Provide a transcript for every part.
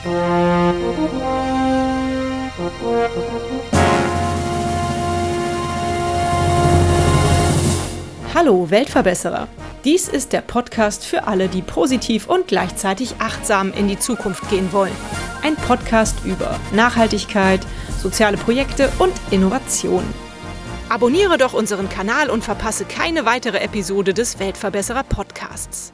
Hallo Weltverbesserer! Dies ist der Podcast für alle, die positiv und gleichzeitig achtsam in die Zukunft gehen wollen. Ein Podcast über Nachhaltigkeit, soziale Projekte und Innovation. Abonniere doch unseren Kanal und verpasse keine weitere Episode des Weltverbesserer Podcasts.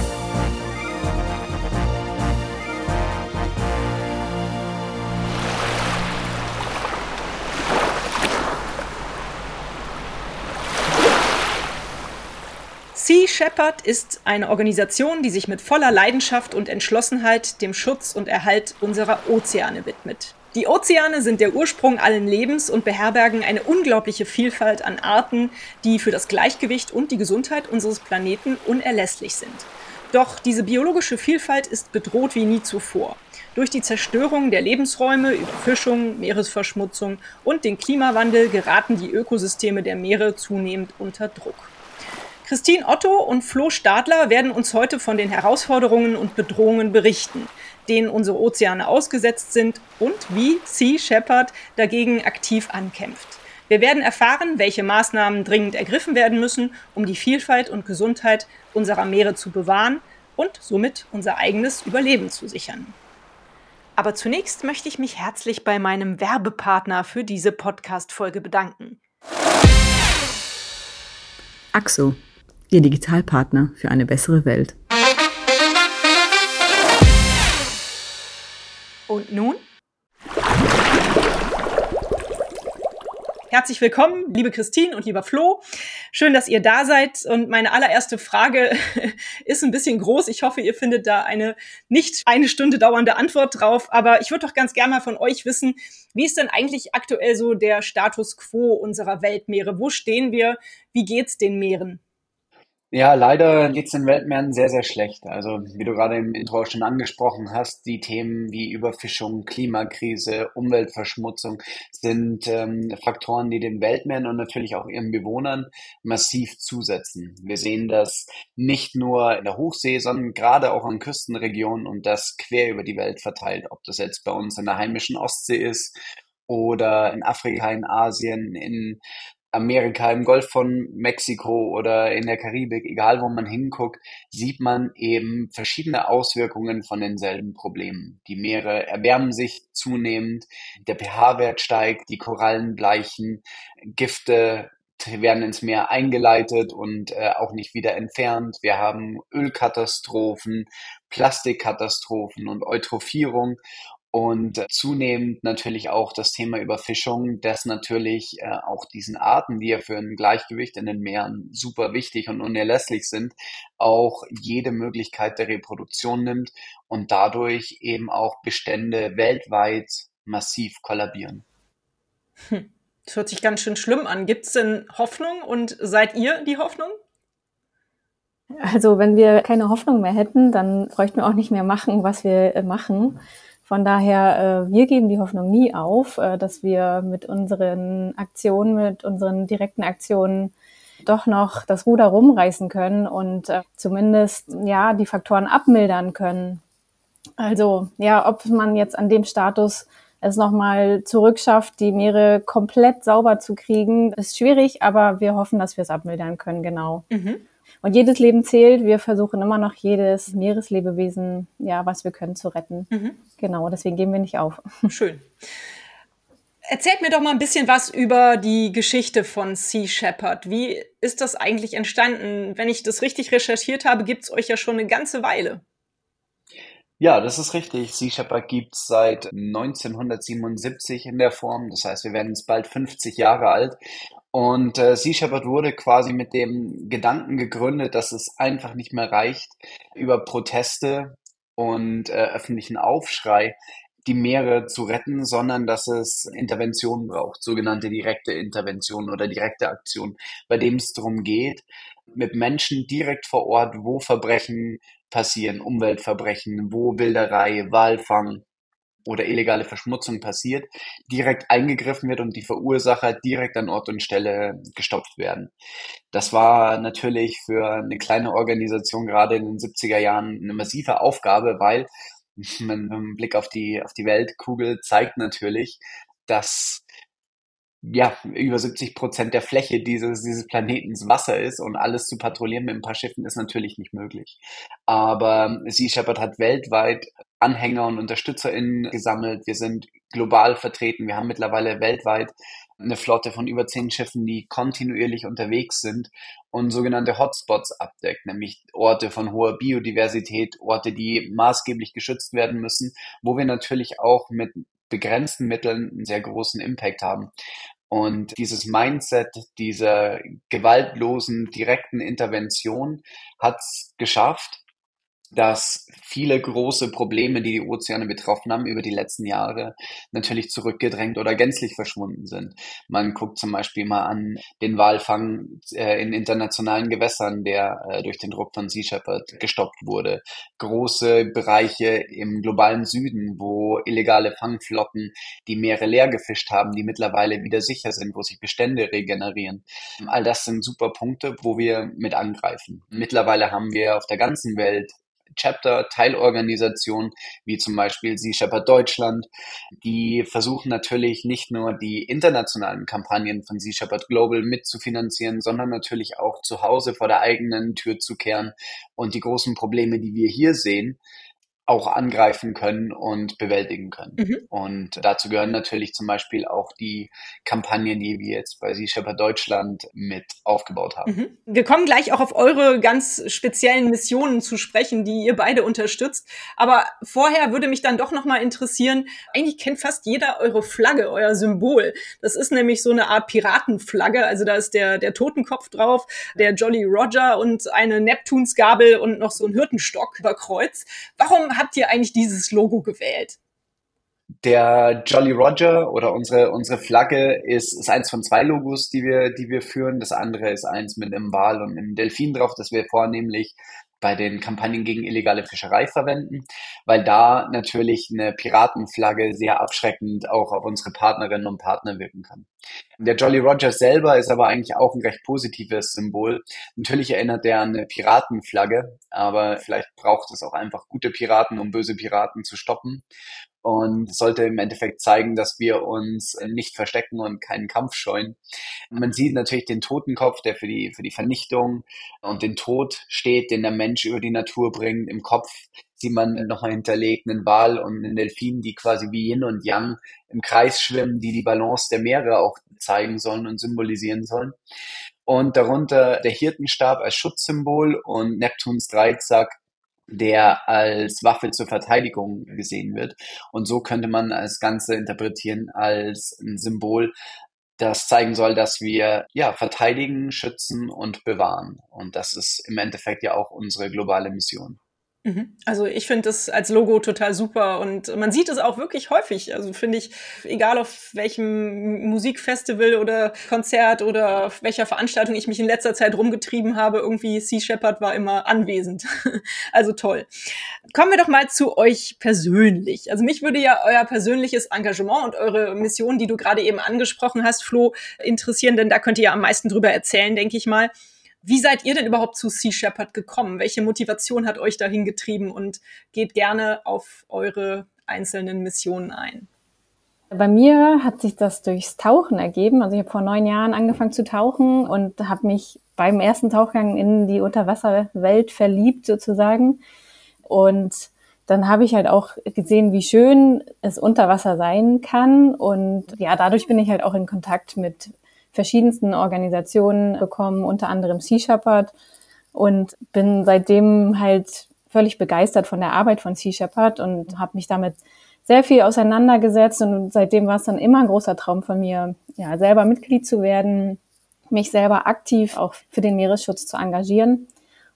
Sea Shepherd ist eine Organisation, die sich mit voller Leidenschaft und Entschlossenheit dem Schutz und Erhalt unserer Ozeane widmet. Die Ozeane sind der Ursprung allen Lebens und beherbergen eine unglaubliche Vielfalt an Arten, die für das Gleichgewicht und die Gesundheit unseres Planeten unerlässlich sind. Doch diese biologische Vielfalt ist bedroht wie nie zuvor. Durch die Zerstörung der Lebensräume, Überfischung, Meeresverschmutzung und den Klimawandel geraten die Ökosysteme der Meere zunehmend unter Druck. Christine Otto und Flo Stadler werden uns heute von den Herausforderungen und Bedrohungen berichten, denen unsere Ozeane ausgesetzt sind und wie Sea Shepherd dagegen aktiv ankämpft. Wir werden erfahren, welche Maßnahmen dringend ergriffen werden müssen, um die Vielfalt und Gesundheit unserer Meere zu bewahren und somit unser eigenes Überleben zu sichern. Aber zunächst möchte ich mich herzlich bei meinem Werbepartner für diese Podcast-Folge bedanken. AXO, Ihr Digitalpartner für eine bessere Welt. Und nun? Herzlich willkommen, liebe Christine und lieber Flo. Schön, dass ihr da seid. Und meine allererste Frage ist ein bisschen groß. Ich hoffe, ihr findet da eine nicht eine Stunde dauernde Antwort drauf. Aber ich würde doch ganz gerne mal von euch wissen, wie ist denn eigentlich aktuell so der Status quo unserer Weltmeere? Wo stehen wir? Wie geht's den Meeren? Ja, leider geht's den Weltmeeren sehr, sehr schlecht. Also wie du gerade im Intro auch schon angesprochen hast, die Themen wie Überfischung, Klimakrise, Umweltverschmutzung sind Faktoren, die den Weltmeeren und natürlich auch ihren Bewohnern massiv zusetzen. Wir sehen das nicht nur in der Hochsee, sondern gerade auch in Küstenregionen und das quer über die Welt verteilt. Ob das jetzt bei uns in der heimischen Ostsee ist oder in Afrika, in Asien, in Amerika, im Golf von Mexiko oder in der Karibik, egal wo man hinguckt, sieht man eben verschiedene Auswirkungen von denselben Problemen. Die Meere erwärmen sich zunehmend, der pH-Wert steigt, die Korallen bleichen, Gifte werden ins Meer eingeleitet und auch nicht wieder entfernt. Wir haben Ölkatastrophen, Plastikkatastrophen und Eutrophierung. Und zunehmend natürlich auch das Thema Überfischung, das natürlich auch diesen Arten, die ja für ein Gleichgewicht in den Meeren super wichtig und unerlässlich sind, auch jede Möglichkeit der Reproduktion nimmt und dadurch eben auch Bestände weltweit massiv kollabieren. Das hört sich ganz schön schlimm an. Gibt es denn Hoffnung und seid ihr die Hoffnung? Also wenn wir keine Hoffnung mehr hätten, dann bräuchten wir auch nicht mehr machen, was wir machen. Von daher, wir geben die Hoffnung nie auf, dass wir mit unseren Aktionen, mit unseren direkten Aktionen doch noch das Ruder rumreißen können und zumindest ja die Faktoren abmildern können. Also ja, ob man jetzt an dem Status es nochmal zurückschafft, die Meere komplett sauber zu kriegen, ist schwierig, aber wir hoffen, dass wir es abmildern können, genau. Mhm. Und jedes Leben zählt. Wir versuchen immer noch jedes Meereslebewesen, ja, was wir können, zu retten. Mhm. Genau, deswegen geben wir nicht auf. Schön. Erzählt mir doch mal ein bisschen was über die Geschichte von Sea Shepherd. Wie ist das eigentlich entstanden? Wenn ich das richtig recherchiert habe, gibt es euch ja schon eine ganze Weile. Ja, das ist richtig. Sea Shepherd gibt es seit 1977 in der Form. Das heißt, wir werden jetzt bald 50 Jahre alt. Und Sea Shepherd wurde quasi mit dem Gedanken gegründet, dass es einfach nicht mehr reicht, über Proteste und öffentlichen Aufschrei die Meere zu retten, sondern dass es Interventionen braucht, sogenannte direkte Interventionen oder direkte Aktionen, bei dem es darum geht, mit Menschen direkt vor Ort, wo Verbrechen passieren, Umweltverbrechen, wo Wilderei, Walfang oder illegale Verschmutzung passiert, direkt eingegriffen wird und die Verursacher direkt an Ort und Stelle gestopft werden. Das war natürlich für eine kleine Organisation gerade in den 70er Jahren eine massive Aufgabe, weil Ein Blick auf die Weltkugel zeigt natürlich, dass ja, über 70% der Fläche dieses Planetens Wasser ist und alles zu patrouillieren mit ein paar Schiffen ist natürlich nicht möglich. Aber Sea Shepherd hat weltweit Anhänger und UnterstützerInnen gesammelt. Wir sind global vertreten. Wir haben mittlerweile weltweit eine Flotte von über 10 Schiffen, die kontinuierlich unterwegs sind und sogenannte Hotspots abdeckt, nämlich Orte von hoher Biodiversität, Orte, die maßgeblich geschützt werden müssen, wo wir natürlich auch mit begrenzten Mitteln einen sehr großen Impact haben. Und dieses Mindset dieser gewaltlosen, direkten Intervention hat es geschafft, dass viele große Probleme, die Ozeane betroffen haben, über die letzten Jahre natürlich zurückgedrängt oder gänzlich verschwunden sind. Man guckt zum Beispiel mal an den Walfang in internationalen Gewässern, der durch den Druck von Sea Shepherd gestoppt wurde. Große Bereiche im globalen Süden, wo illegale Fangflotten die Meere leer gefischt haben, die mittlerweile wieder sicher sind, wo sich Bestände regenerieren. All das sind super Punkte, wo wir mit angreifen. Mittlerweile haben wir auf der ganzen Welt Chapter, Teilorganisationen, wie zum Beispiel Sea Shepherd Deutschland, die versuchen natürlich nicht nur die internationalen Kampagnen von Sea Shepherd Global mitzufinanzieren, sondern natürlich auch zu Hause vor der eigenen Tür zu kehren und die großen Probleme, die wir hier sehen, auch angreifen können und bewältigen können. Mhm. Und dazu gehören natürlich zum Beispiel auch die Kampagnen, die wir jetzt bei Sea Shepherd Deutschland mit aufgebaut haben. Mhm. Wir kommen gleich auch auf eure ganz speziellen Missionen zu sprechen, die ihr beide unterstützt. Aber vorher würde mich dann doch noch mal interessieren, eigentlich kennt fast jeder eure Flagge, euer Symbol. Das ist nämlich so eine Art Piratenflagge. Also da ist der Totenkopf drauf, der Jolly Roger und eine Neptunsgabel und noch so ein Hirtenstock über Kreuz. Warum habt ihr eigentlich dieses Logo gewählt? Der Jolly Roger oder unsere Flagge ist eins von 2 Logos, die wir führen. Das andere ist eins mit einem Wal und einem Delfin drauf, das wir vornehmlich bei den Kampagnen gegen illegale Fischerei verwenden, weil da natürlich eine Piratenflagge sehr abschreckend auch auf unsere Partnerinnen und Partner wirken kann. Der Jolly Roger selber ist aber eigentlich auch ein recht positives Symbol. Natürlich erinnert der an eine Piratenflagge, aber vielleicht braucht es auch einfach gute Piraten, um böse Piraten zu stoppen. Und sollte im Endeffekt zeigen, dass wir uns nicht verstecken und keinen Kampf scheuen. Man sieht natürlich den Totenkopf, der für die Vernichtung und den Tod steht, den der Mensch über die Natur bringt. Im Kopf sieht man nochmal hinterlegt einen Wal und einen Delfin, die quasi wie Yin und Yang im Kreis schwimmen, die Balance der Meere auch zeigen sollen und symbolisieren sollen. Und darunter der Hirtenstab als Schutzsymbol und Neptuns Dreizack, der als Waffe zur Verteidigung gesehen wird. Und so könnte man das Ganze interpretieren als ein Symbol, das zeigen soll, dass wir ja verteidigen, schützen und bewahren. Und das ist im Endeffekt ja auch unsere globale Mission. Also ich finde das als Logo total super und man sieht es auch wirklich häufig. Also finde ich, egal auf welchem Musikfestival oder Konzert oder auf welcher Veranstaltung ich mich in letzter Zeit rumgetrieben habe, irgendwie Sea Shepherd war immer anwesend. Also toll. Kommen wir doch mal zu euch persönlich. Also mich würde ja euer persönliches Engagement und eure Mission, die du gerade eben angesprochen hast, Flo, interessieren, denn da könnt ihr ja am meisten drüber erzählen, denke ich mal. Wie seid ihr denn überhaupt zu Sea Shepherd gekommen? Welche Motivation hat euch dahin getrieben? Und geht gerne auf eure einzelnen Missionen ein. Bei mir hat sich das durchs Tauchen ergeben. Also ich habe vor 9 Jahren angefangen zu tauchen und habe mich beim ersten Tauchgang in die Unterwasserwelt verliebt sozusagen. Und dann habe ich halt auch gesehen, wie schön es unter Wasser sein kann. Und ja, dadurch bin ich halt auch in Kontakt mit verschiedensten Organisationen gekommen, unter anderem Sea Shepherd, und bin seitdem halt völlig begeistert von der Arbeit von Sea Shepherd und habe mich damit sehr viel auseinandergesetzt, und seitdem war es dann immer ein großer Traum von mir, ja, selber Mitglied zu werden, mich selber aktiv auch für den Meeresschutz zu engagieren.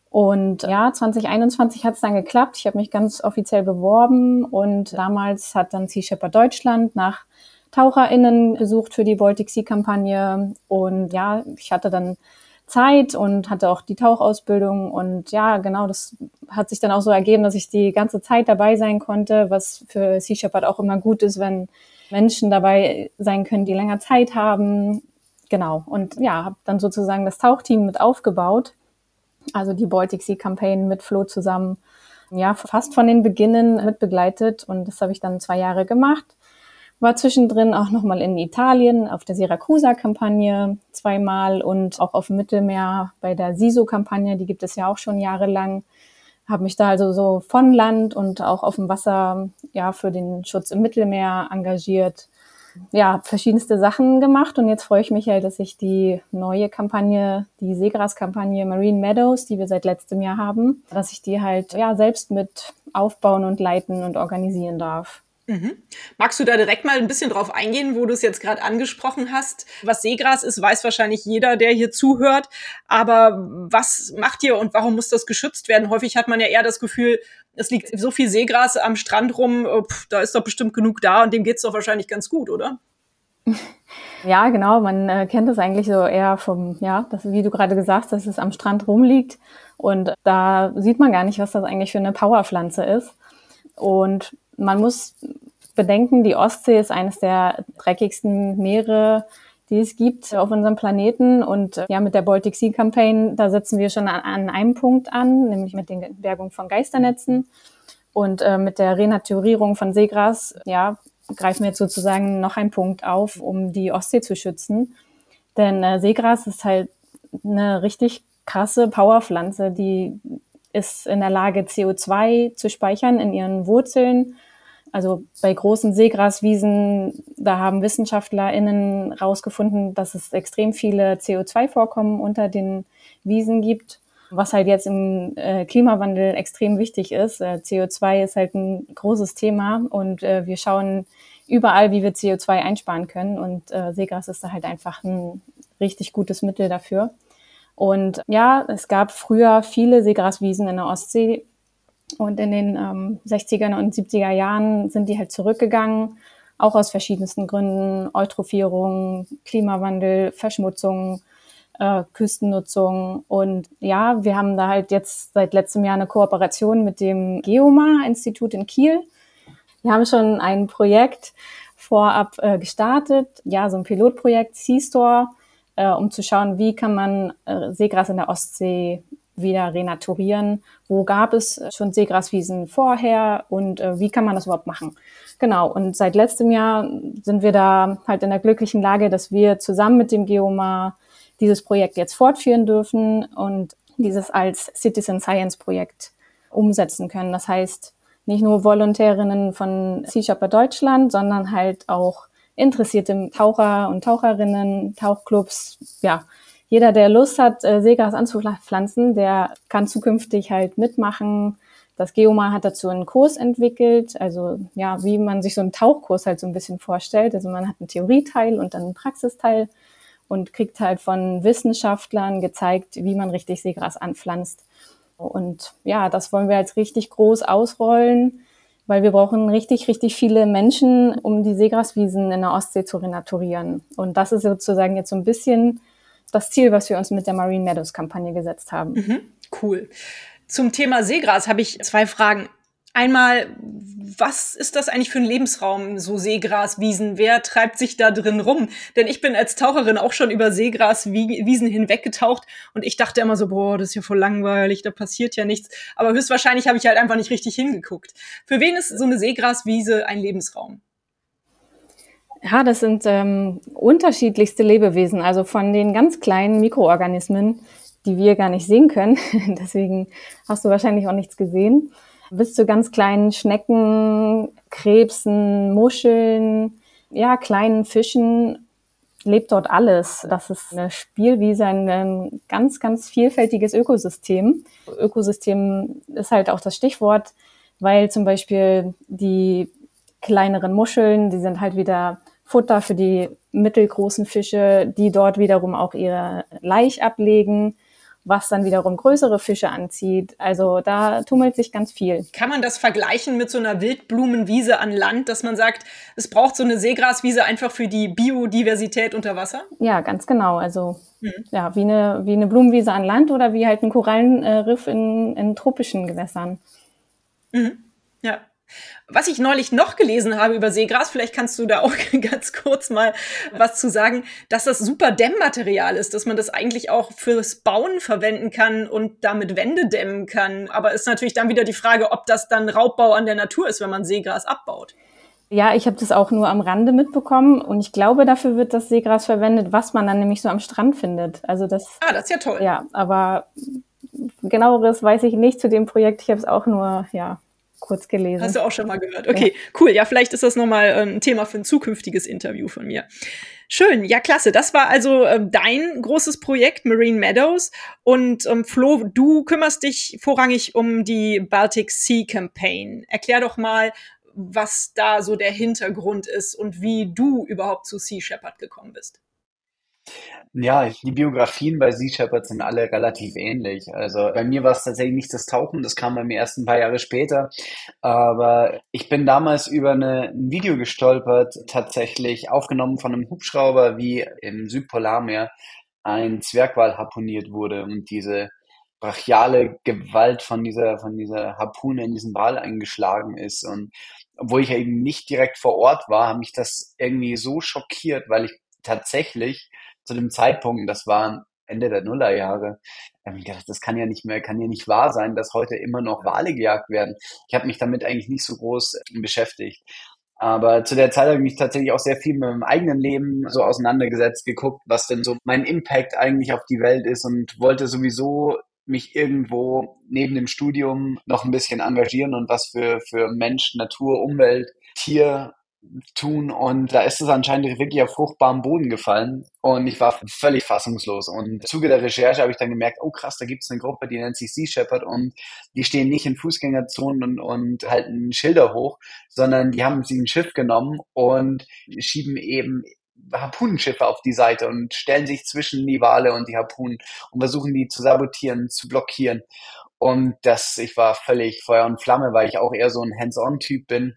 Und ja, 2021 hat es dann geklappt. Ich habe mich ganz offiziell beworben und damals hat dann Sea Shepherd Deutschland nach TaucherInnen gesucht für die Baltic Sea-Kampagne. Und ja, ich hatte dann Zeit und hatte auch die Tauchausbildung. Und ja, genau, das hat sich dann auch so ergeben, dass ich die ganze Zeit dabei sein konnte, was für Sea Shepherd auch immer gut ist, wenn Menschen dabei sein können, die länger Zeit haben. Genau. Und ja, habe dann sozusagen das Tauchteam mit aufgebaut. Also die Baltic Sea Campaign mit Flo zusammen. ja fast von den Beginnen mit begleitet und das habe ich dann 2 Jahre gemacht. War zwischendrin auch nochmal in Italien auf der Siracusa-Kampagne 2-mal und auch auf dem Mittelmeer bei der SISO-Kampagne, die gibt es ja auch schon jahrelang. Habe mich da also so von Land und auch auf dem Wasser ja für den Schutz im Mittelmeer engagiert. Ja, verschiedenste Sachen gemacht und jetzt freue ich mich halt, dass ich die neue Kampagne, die Seegras-Kampagne Marine Meadows, die wir seit letztem Jahr haben, dass ich die halt ja selbst mit aufbauen und leiten und organisieren darf. Mhm. Magst du da direkt mal ein bisschen drauf eingehen, wo du es jetzt gerade angesprochen hast? Was Seegras ist, weiß wahrscheinlich jeder, der hier zuhört. Aber was macht ihr und warum muss das geschützt werden? Häufig hat man ja eher das Gefühl, es liegt so viel Seegras am Strand rum, da ist doch bestimmt genug da und dem geht's doch wahrscheinlich ganz gut, oder? Ja, genau. Man kennt das eigentlich so eher vom, ja, das, wie du gerade gesagt hast, dass es am Strand rumliegt. Und da sieht man gar nicht, was das eigentlich für eine Powerpflanze ist. Und man muss bedenken, die Ostsee ist eines der dreckigsten Meere, die es gibt auf unserem Planeten. Und ja, mit der Baltic Sea Campaign, da setzen wir schon an einem Punkt an, nämlich mit der Bergung von Geisternetzen. Und mit der Renaturierung von Seegras, ja, greifen wir jetzt sozusagen noch einen Punkt auf, um die Ostsee zu schützen. Denn Seegras ist halt eine richtig krasse Powerpflanze, die ist in der Lage, CO2 zu speichern in ihren Wurzeln. Also bei großen Seegraswiesen, da haben WissenschaftlerInnen rausgefunden, dass es extrem viele CO2-Vorkommen unter den Wiesen gibt, was halt jetzt im Klimawandel extrem wichtig ist. CO2 ist halt ein großes Thema und wir schauen überall, wie wir CO2 einsparen können und Seegras ist da halt einfach ein richtig gutes Mittel dafür. Und ja, es gab früher viele Seegraswiesen in der Ostsee und in den 60er und 70er Jahren sind die halt zurückgegangen, auch aus verschiedensten Gründen, Eutrophierung, Klimawandel, Verschmutzung, Küstennutzung. Und ja, wir haben da halt jetzt seit letztem Jahr eine Kooperation mit dem Geomar-Institut in Kiel. Wir haben schon ein Projekt vorab gestartet, ja, so ein Pilotprojekt Seastore, um zu schauen, wie kann man Seegras in der Ostsee wieder renaturieren, wo gab es schon Seegraswiesen vorher und wie kann man das überhaupt machen. Genau, und seit letztem Jahr sind wir da halt in der glücklichen Lage, dass wir zusammen mit dem Geomar dieses Projekt jetzt fortführen dürfen und dieses als Citizen Science Projekt umsetzen können. Das heißt, nicht nur Volontärinnen von Sea Shepherd Deutschland, sondern halt auch interessierte Taucher und Taucherinnen, Tauchclubs, ja, jeder, der Lust hat, Seegras anzupflanzen, der kann zukünftig halt mitmachen. Das Geomar hat dazu einen Kurs entwickelt, also ja, wie man sich so einen Tauchkurs halt so ein bisschen vorstellt. Also man hat einen Theorieteil und dann einen Praxisteil und kriegt halt von Wissenschaftlern gezeigt, wie man richtig Seegras anpflanzt. Und ja, das wollen wir jetzt richtig groß ausrollen, weil wir brauchen richtig, richtig viele Menschen, um die Seegraswiesen in der Ostsee zu renaturieren. Und das ist sozusagen jetzt so ein bisschen das Ziel, was wir uns mit der Marine Meadows Kampagne gesetzt haben. Mhm, cool. Zum Thema Seegras habe ich 2 Fragen. Einmal, was ist das eigentlich für ein Lebensraum, so Seegraswiesen? Wer treibt sich da drin rum? Denn ich bin als Taucherin auch schon über Seegraswiesen hinweggetaucht und ich dachte immer so, boah, das ist ja voll langweilig, da passiert ja nichts. Aber höchstwahrscheinlich habe ich halt einfach nicht richtig hingeguckt. Für wen ist so eine Seegraswiese ein Lebensraum? Ja, das sind unterschiedlichste Lebewesen, also von den ganz kleinen Mikroorganismen, die wir gar nicht sehen können, deswegen hast du wahrscheinlich auch nichts gesehen, bis zu ganz kleinen Schnecken, Krebsen, Muscheln, ja, kleinen Fischen, lebt dort alles. Das ist eine Spielwiese, ein ganz, ganz vielfältiges Ökosystem. Ökosystem ist halt auch das Stichwort, weil zum Beispiel die kleineren Muscheln, die sind halt wieder Futter für die mittelgroßen Fische, die dort wiederum auch ihre Laich ablegen, was dann wiederum größere Fische anzieht. Also da tummelt sich ganz viel. Kann man das vergleichen mit so einer Wildblumenwiese an Land, dass man sagt, es braucht so eine Seegraswiese einfach für die Biodiversität unter Wasser? Ja, ganz genau. Also ja, wie eine Blumenwiese an Land oder wie halt ein Korallenriff in tropischen Gewässern. Mhm. Ja. Was ich neulich noch gelesen habe über Seegras, vielleicht kannst du da auch ganz kurz mal was zu sagen, dass das super Dämmmaterial ist, dass man das eigentlich auch fürs Bauen verwenden kann und damit Wände dämmen kann. Aber ist natürlich dann wieder die Frage, ob das dann Raubbau an der Natur ist, wenn man Seegras abbaut. Ja, ich habe das auch nur am Rande mitbekommen und ich glaube, dafür wird das Seegras verwendet, was man dann nämlich so am Strand findet. Also das. Das ist ja toll. Ja, aber genaueres weiß ich nicht zu dem Projekt. Ich habe es auch nur, kurz gelesen. Hast du auch schon mal gehört. Okay, cool. Ja, vielleicht ist das nochmal ein Thema für ein zukünftiges Interview von mir. Schön, ja, klasse. Das war also dein großes Projekt, Marine Meadows. Und Flo, du kümmerst dich vorrangig um die Baltic Sea Campaign. Erklär doch mal, was da so der Hintergrund ist und wie du überhaupt zu Sea Shepherd gekommen bist. Ja, die Biografien bei Sea Shepherd sind alle relativ ähnlich. Also bei mir war es tatsächlich nicht das Tauchen, das kam bei mir erst ein paar Jahre später. Aber ich bin damals über ein Video gestolpert, tatsächlich aufgenommen von einem Hubschrauber, wie im Südpolarmeer ein Zwergwal harpuniert wurde und diese brachiale Gewalt von dieser Harpune in diesen Wal eingeschlagen ist. Und obwohl ich ja eben nicht direkt vor Ort war, hat mich das irgendwie so schockiert, weil ich tatsächlich zu dem Zeitpunkt, das war Ende der Nullerjahre, ich gedacht, das kann ja nicht wahr sein, dass heute immer noch Wale gejagt werden. Ich habe mich damit eigentlich nicht so groß beschäftigt. Aber zu der Zeit habe ich mich tatsächlich auch sehr viel mit meinem eigenen Leben so auseinandergesetzt, geguckt, was denn so mein Impact eigentlich auf die Welt ist und wollte sowieso mich irgendwo neben dem Studium noch ein bisschen engagieren und was für Mensch, Natur, Umwelt, Tier tun. Und da ist es anscheinend wirklich auf fruchtbaren Boden gefallen. Und ich war völlig fassungslos. Und im Zuge der Recherche habe ich dann gemerkt, oh krass, da gibt es eine Gruppe, die nennt sich Sea Shepherd und die stehen nicht in Fußgängerzonen und halten Schilder hoch, sondern die haben sich ein Schiff genommen und schieben eben Harpunenschiffe auf die Seite und stellen sich zwischen die Wale und die Harpunen und versuchen die zu sabotieren, zu blockieren. Und ich war völlig Feuer und Flamme, weil ich auch eher so ein Hands-on-Typ bin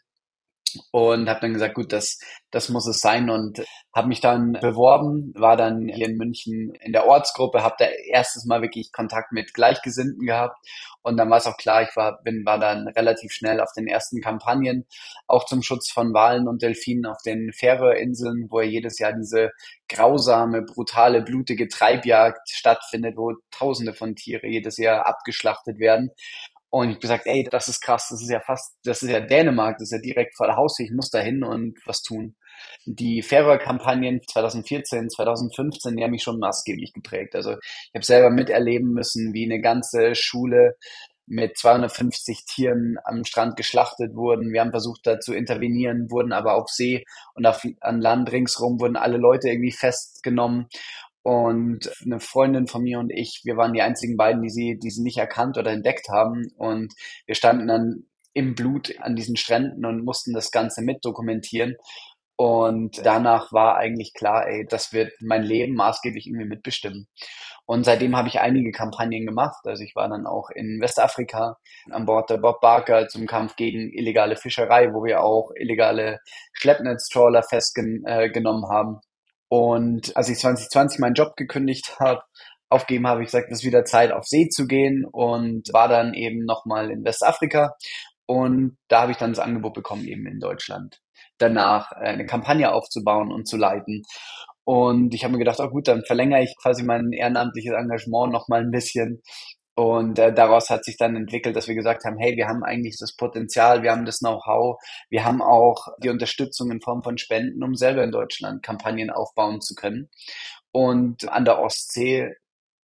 und habe dann gesagt, gut, das muss es sein und habe mich dann beworben, war dann hier in München in der Ortsgruppe, habe da erstes Mal wirklich Kontakt mit Gleichgesinnten gehabt und dann war es auch klar, war dann relativ schnell auf den ersten Kampagnen, auch zum Schutz von Walen und Delfinen auf den Färöerinseln, wo ja jedes Jahr diese grausame, brutale, blutige Treibjagd stattfindet, wo Tausende von Tiere jedes Jahr abgeschlachtet werden. Und ich habe gesagt, ey, das ist krass, das ist ja Dänemark, das ist ja direkt vor der Haustür, ich muss da hin und was tun. Die Färöer-Kampagnen 2014, 2015, die haben mich schon maßgeblich geprägt. Also ich habe selber miterleben müssen, wie eine ganze Schule mit 250 Tieren am Strand geschlachtet wurden. Wir haben versucht, da zu intervenieren, wurden aber auf See und an Land ringsrum wurden alle Leute irgendwie festgenommen. Und eine Freundin von mir und ich, wir waren die einzigen beiden, die sie nicht erkannt oder entdeckt haben. Und wir standen dann im Blut an diesen Stränden und mussten das Ganze mitdokumentieren. Und danach war eigentlich klar, ey, das wird mein Leben maßgeblich irgendwie mitbestimmen. Und seitdem habe ich einige Kampagnen gemacht. Also ich war dann auch in Westafrika an Bord der Bob Barker zum Kampf gegen illegale Fischerei, wo wir auch illegale Schleppnetztrawler festgenommen haben. Und als ich 2020 meinen Job gekündigt habe, aufgegeben habe, ich gesagt, es ist wieder Zeit, auf See zu gehen und war dann eben nochmal in Westafrika. Und da habe ich dann das Angebot bekommen, eben in Deutschland danach eine Kampagne aufzubauen und zu leiten. Und ich habe mir gedacht, oh gut, dann verlängere ich quasi mein ehrenamtliches Engagement nochmal ein bisschen. Und daraus hat sich dann entwickelt, dass wir gesagt haben, hey, wir haben eigentlich das Potenzial, wir haben das Know-how, wir haben auch die Unterstützung in Form von Spenden, um selber in Deutschland Kampagnen aufbauen zu können. Und an der Ostsee,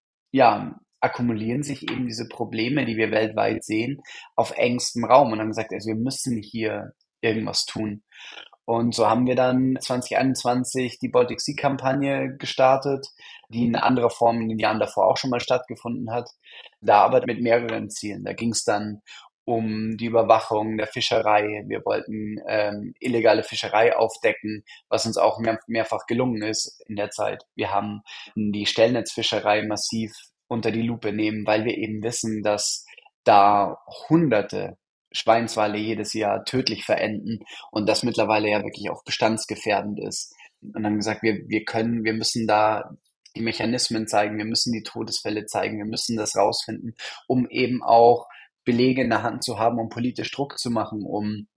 ja, akkumulieren sich eben diese Probleme, die wir weltweit sehen, auf engstem Raum und haben gesagt, also wir müssen hier irgendwas tun. Und so haben wir dann 2021 die Baltic Sea Kampagne gestartet, die in anderer Form in den Jahren davor auch schon mal stattgefunden hat. Da aber mit mehreren Zielen. Da ging es dann um die Überwachung der Fischerei. Wir wollten illegale Fischerei aufdecken, was uns auch mehrfach gelungen ist in der Zeit. Wir haben die Stellnetzfischerei massiv unter die Lupe nehmen, weil wir eben wissen, dass da Hunderte Schweinswale jedes Jahr tödlich verenden und das mittlerweile ja wirklich auch bestandsgefährdend ist. Und dann gesagt, wir müssen da die Mechanismen zeigen, wir müssen die Todesfälle zeigen, wir müssen das rausfinden, um eben auch Belege in der Hand zu haben, um politisch Druck zu machen, um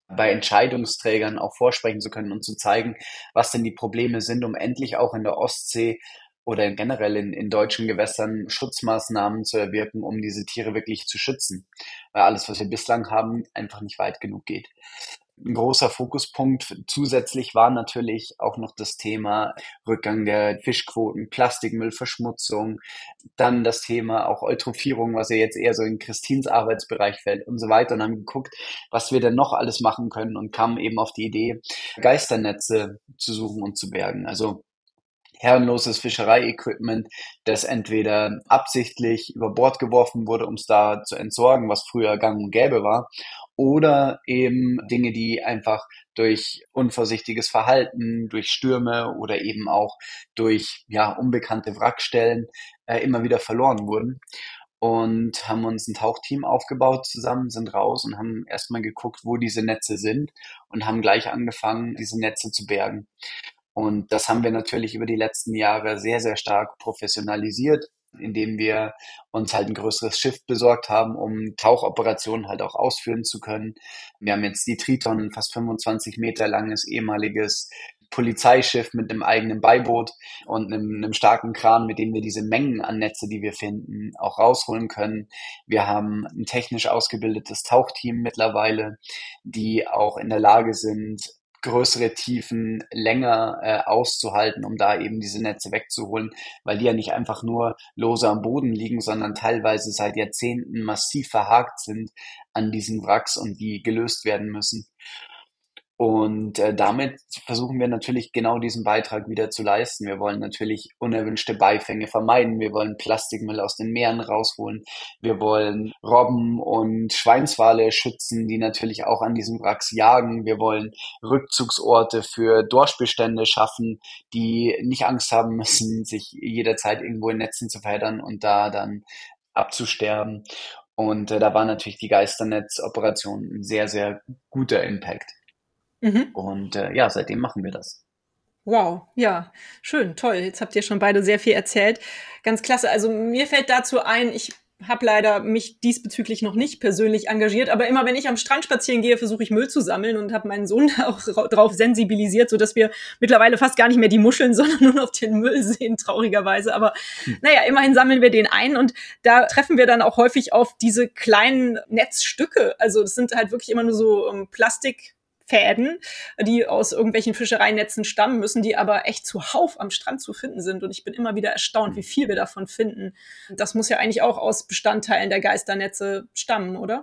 bei Entscheidungsträgern auch vorsprechen zu können und zu zeigen, was denn die Probleme sind, um endlich auch in der Ostsee oder generell in deutschen Gewässern Schutzmaßnahmen zu erwirken, um diese Tiere wirklich zu schützen. Weil alles, was wir bislang haben, einfach nicht weit genug geht. Ein großer Fokuspunkt zusätzlich war natürlich auch noch das Thema Rückgang der Fischquoten, Plastikmüllverschmutzung, dann das Thema auch Eutrophierung, was ja jetzt eher so in Christins Arbeitsbereich fällt und so weiter, und haben geguckt, was wir denn noch alles machen können, und kamen eben auf die Idee, Geisternetze zu suchen und zu bergen. Also herrenloses Fischereiequipment, das entweder absichtlich über Bord geworfen wurde, um es da zu entsorgen, was früher gang und gäbe war, oder eben Dinge, die einfach durch unvorsichtiges Verhalten, durch Stürme oder eben auch durch unbekannte Wrackstellen immer wieder verloren wurden. Und haben uns ein Tauchteam aufgebaut zusammen, sind raus und haben erstmal geguckt, wo diese Netze sind, und haben gleich angefangen, diese Netze zu bergen. Und das haben wir natürlich über die letzten Jahre sehr, sehr stark professionalisiert, indem wir uns halt ein größeres Schiff besorgt haben, um Tauchoperationen halt auch ausführen zu können. Wir haben jetzt die Triton, ein fast 25 Meter langes ehemaliges Polizeischiff mit einem eigenen Beiboot und einem starken Kran, mit dem wir diese Mengen an Netze, die wir finden, auch rausholen können. Wir haben ein technisch ausgebildetes Tauchteam mittlerweile, die auch in der Lage sind, größere Tiefen länger auszuhalten, um da eben diese Netze wegzuholen, weil die ja nicht einfach nur lose am Boden liegen, sondern teilweise seit Jahrzehnten massiv verhakt sind an diesen Wracks und die gelöst werden müssen. Und damit versuchen wir natürlich genau diesen Beitrag wieder zu leisten. Wir wollen natürlich unerwünschte Beifänge vermeiden. Wir wollen Plastikmüll aus den Meeren rausholen. Wir wollen Robben und Schweinswale schützen, die natürlich auch an diesen Wracks jagen. Wir wollen Rückzugsorte für Dorschbestände schaffen, die nicht Angst haben müssen, sich jederzeit irgendwo in Netzen zu verheddern und da dann abzusterben. Und da war natürlich die Geisternetz-Operation ein sehr, sehr guter Impact. Mhm. Und seitdem machen wir das. Wow, ja, schön, toll. Jetzt habt ihr schon beide sehr viel erzählt. Ganz klasse. Also mir fällt dazu ein, ich habe leider mich diesbezüglich noch nicht persönlich engagiert, aber immer wenn ich am Strand spazieren gehe, versuche ich Müll zu sammeln und habe meinen Sohn auch drauf sensibilisiert, sodass wir mittlerweile fast gar nicht mehr die Muscheln, sondern nur noch den Müll sehen, traurigerweise. Aber naja, immerhin sammeln wir den ein, und da treffen wir dann auch häufig auf diese kleinen Netzstücke. Also das sind halt wirklich immer nur so Plastikfäden, die aus irgendwelchen Fischereinetzen stammen müssen, die aber echt zuhauf am Strand zu finden sind. Und ich bin immer wieder erstaunt, wie viel wir davon finden. Das muss ja eigentlich auch aus Bestandteilen der Geisternetze stammen, oder?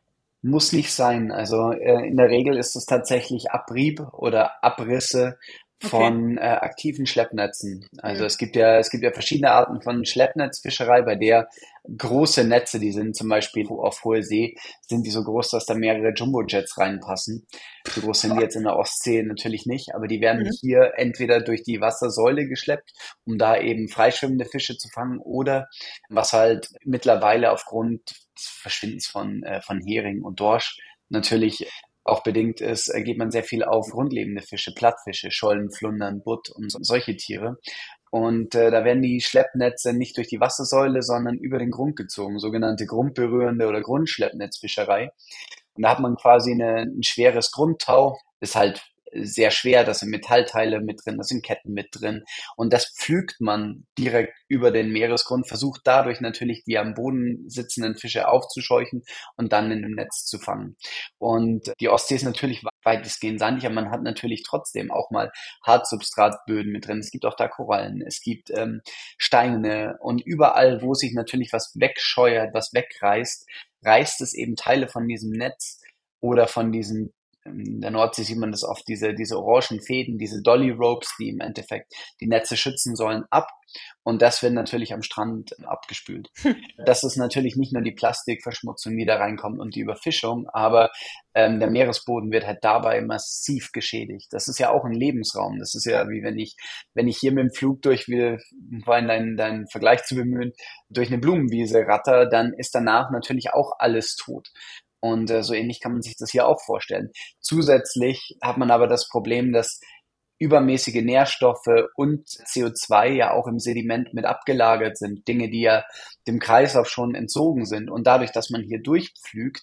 Muss nicht sein. Also in der Regel ist es tatsächlich Abrieb oder Abrisse Okay. von aktiven Schleppnetzen. Also Hm. es gibt ja verschiedene Arten von Schleppnetzfischerei, bei der große Netze, die sind zum Beispiel auf hoher See, sind die so groß, dass da mehrere Jumbojets reinpassen. So groß sind die jetzt in der Ostsee natürlich nicht, aber die werden Mhm. hier entweder durch die Wassersäule geschleppt, um da eben freischwimmende Fische zu fangen, oder was halt mittlerweile aufgrund des Verschwindens von Hering und Dorsch natürlich auch bedingt ist, geht man sehr viel auf grundlebende Fische, Plattfische, Schollen, Flundern, Butt und solche Tiere. Und da werden die Schleppnetze nicht durch die Wassersäule, sondern über den Grund gezogen, sogenannte grundberührende oder Grundschleppnetzfischerei. Und da hat man quasi ein schweres Grundtau, ist halt sehr schwer, da sind Metallteile mit drin, da sind Ketten mit drin, und das pflügt man direkt über den Meeresgrund, versucht dadurch natürlich die am Boden sitzenden Fische aufzuscheuchen und dann in dem Netz zu fangen. Und die Ostsee ist natürlich weitestgehend sandig, aber man hat natürlich trotzdem auch mal Hartsubstratböden mit drin. Es gibt auch da Korallen, es gibt Steine, und überall, wo sich natürlich was wegscheuert, was wegreißt, reißt es eben Teile von diesem Netz oder von diesen, in der Nordsee sieht man das oft, diese orangen Fäden, diese Dolly Ropes, die im Endeffekt die Netze schützen sollen, ab. Und das wird natürlich am Strand abgespült. Das ist natürlich nicht nur die Plastikverschmutzung, die da reinkommt und die Überfischung, aber der Meeresboden wird halt dabei massiv geschädigt. Das ist ja auch ein Lebensraum. Das ist ja wie wenn ich hier mit dem Flug vorhin deinen Vergleich zu bemühen, durch eine Blumenwiese ratter, dann ist danach natürlich auch alles tot. Und so ähnlich kann man sich das hier auch vorstellen. Zusätzlich hat man aber das Problem, dass übermäßige Nährstoffe und CO2 ja auch im Sediment mit abgelagert sind. Dinge, die ja dem Kreislauf schon entzogen sind. Und dadurch, dass man hier durchpflügt,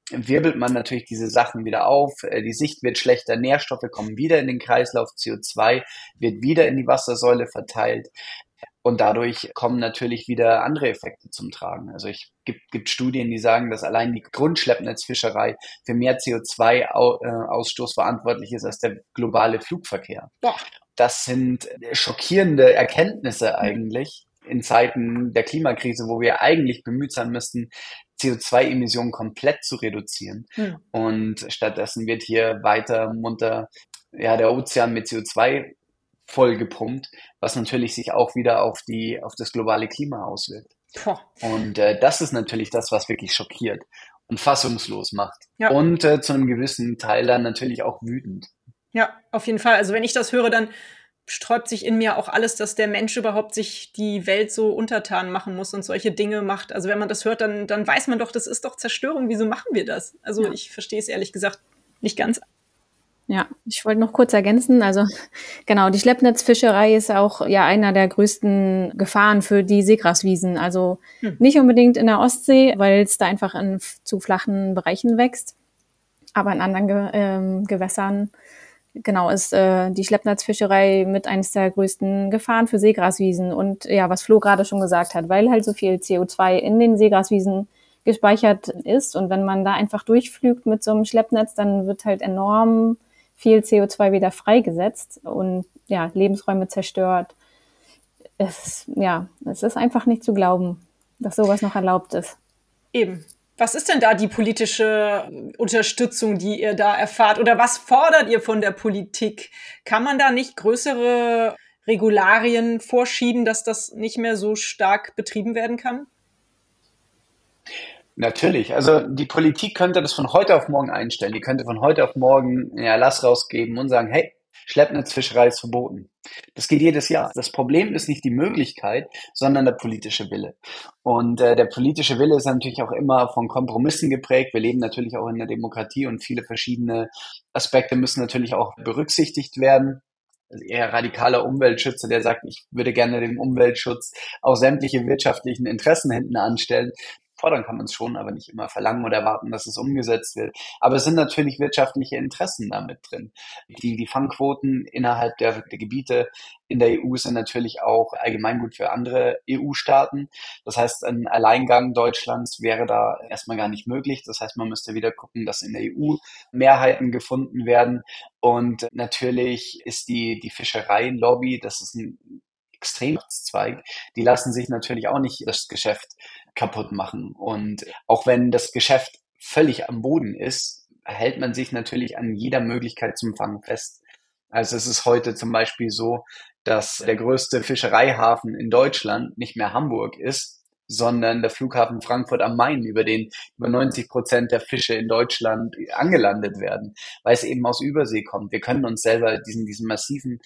wirbelt man natürlich diese Sachen wieder auf, die Sicht wird schlechter, Nährstoffe kommen wieder in den Kreislauf, CO2 wird wieder in die Wassersäule verteilt. Und dadurch kommen natürlich wieder andere Effekte zum Tragen. Also gibt Studien, die sagen, dass allein die Grundschleppnetzfischerei für mehr CO2-Ausstoß verantwortlich ist als der globale Flugverkehr. Boah. Das sind schockierende Erkenntnisse eigentlich in Zeiten der Klimakrise, wo wir eigentlich bemüht sein müssten, CO2-Emissionen komplett zu reduzieren. Und stattdessen wird hier weiter munter der Ozean mit CO2 vollgepumpt, was natürlich sich auch wieder auf das globale Klima auswirkt. Boah. Und das ist natürlich das, was wirklich schockiert und fassungslos macht. Ja. Und zu einem gewissen Teil dann natürlich auch wütend. Ja, auf jeden Fall. Also wenn ich das höre, dann sträubt sich in mir auch alles, dass der Mensch überhaupt sich die Welt so untertan machen muss und solche Dinge macht. Also wenn man das hört, dann weiß man doch, das ist doch Zerstörung. Wieso machen wir das? Also ich verstehe es ehrlich gesagt nicht ganz. Ja, ich wollte noch kurz ergänzen, also genau, die Schleppnetzfischerei ist auch einer der größten Gefahren für die Seegraswiesen. Also nicht unbedingt in der Ostsee, weil es da einfach in zu flachen Bereichen wächst, aber in anderen Gewässern, genau, ist die Schleppnetzfischerei mit eines der größten Gefahren für Seegraswiesen. Und ja, was Flo gerade schon gesagt hat, weil halt so viel CO2 in den Seegraswiesen gespeichert ist und wenn man da einfach durchflügt mit so einem Schleppnetz, dann wird halt enorm viel CO2 wieder freigesetzt und Lebensräume zerstört. Es ist einfach nicht zu glauben, dass sowas noch erlaubt ist. Eben. Was ist denn da die politische Unterstützung, die ihr da erfahrt? Oder was fordert ihr von der Politik? Kann man da nicht größere Regularien vorschieben, dass das nicht mehr so stark betrieben werden kann? Natürlich. Also die Politik könnte das von heute auf morgen einstellen. Die könnte von heute auf morgen einen Erlass rausgeben und sagen, hey, Schleppnetzfischerei ist verboten. Das geht jedes Jahr. Das Problem ist nicht die Möglichkeit, sondern der politische Wille. Und der politische Wille ist natürlich auch immer von Kompromissen geprägt. Wir leben natürlich auch in der Demokratie und viele verschiedene Aspekte müssen natürlich auch berücksichtigt werden. Also eher radikaler Umweltschützer, der sagt, ich würde gerne dem Umweltschutz auch sämtliche wirtschaftlichen Interessen hinten anstellen. Fordern kann man es schon, aber nicht immer verlangen oder erwarten, dass es umgesetzt wird. Aber es sind natürlich wirtschaftliche Interessen damit drin. Die Fangquoten innerhalb der Gebiete in der EU sind natürlich auch Allgemeingut für andere EU-Staaten. Das heißt, ein Alleingang Deutschlands wäre da erstmal gar nicht möglich. Das heißt, man müsste wieder gucken, dass in der EU Mehrheiten gefunden werden. Und natürlich ist die Fischereilobby, das ist ein Extremzweig, die lassen sich natürlich auch nicht das Geschäft kaputt machen. Und auch wenn das Geschäft völlig am Boden ist, hält man sich natürlich an jeder Möglichkeit zum Fangen fest. Also es ist heute zum Beispiel so, dass der größte Fischereihafen in Deutschland nicht mehr Hamburg ist, sondern der Flughafen Frankfurt am Main, über den über 90% der Fische in Deutschland angelandet werden, weil es eben aus Übersee kommt. Wir können uns selber diesen massiven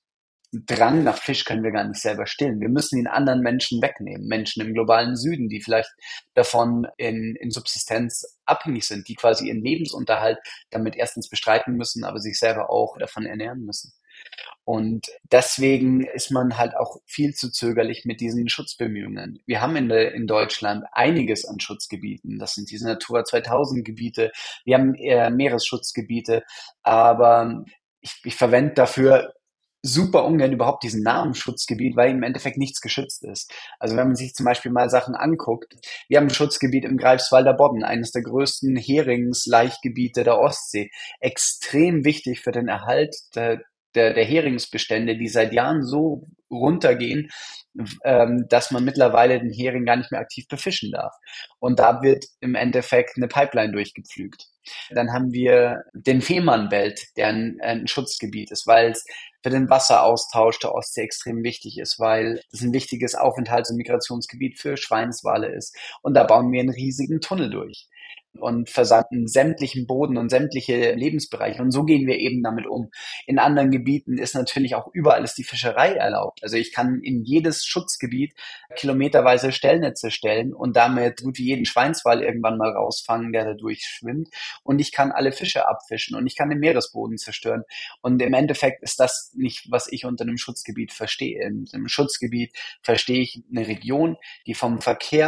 Drang nach Fisch können wir gar nicht selber stillen. Wir müssen ihn anderen Menschen wegnehmen. Menschen im globalen Süden, die vielleicht davon in Subsistenz abhängig sind, die quasi ihren Lebensunterhalt damit erstens bestreiten müssen, aber sich selber auch davon ernähren müssen. Und deswegen ist man halt auch viel zu zögerlich mit diesen Schutzbemühungen. Wir haben in Deutschland einiges an Schutzgebieten. Das sind diese Natura 2000 Gebiete. Wir haben Meeresschutzgebiete. Aber ich verwende dafür super ungern überhaupt diesen Namen Schutzgebiet, weil im Endeffekt nichts geschützt ist. Also wenn man sich zum Beispiel mal Sachen anguckt, wir haben ein Schutzgebiet im Greifswalder Bodden, eines der größten Heringslaichgebiete der Ostsee. Extrem wichtig für den Erhalt der Heringsbestände, die seit Jahren so runtergehen, dass man mittlerweile den Hering gar nicht mehr aktiv befischen darf. Und da wird im Endeffekt eine Pipeline durchgepflügt. Dann haben wir den Fehmarnbelt, der ein Schutzgebiet ist, weil es für den Wasseraustausch der Ostsee extrem wichtig ist, weil es ein wichtiges Aufenthalts- und Migrationsgebiet für Schweinswale ist. Und da bauen wir einen riesigen Tunnel durch und versanden sämtlichen Boden und sämtliche Lebensbereiche. Und so gehen wir eben damit um. In anderen Gebieten ist natürlich auch überall ist die Fischerei erlaubt. Also ich kann in jedes Schutzgebiet kilometerweise Stellnetze stellen und damit gut wie jeden Schweinswal irgendwann mal rausfangen, der da durchschwimmt. Und ich kann alle Fische abfischen und ich kann den Meeresboden zerstören. Und im Endeffekt ist das nicht, was ich unter einem Schutzgebiet verstehe. In einem Schutzgebiet verstehe ich eine Region, die vom Verkehr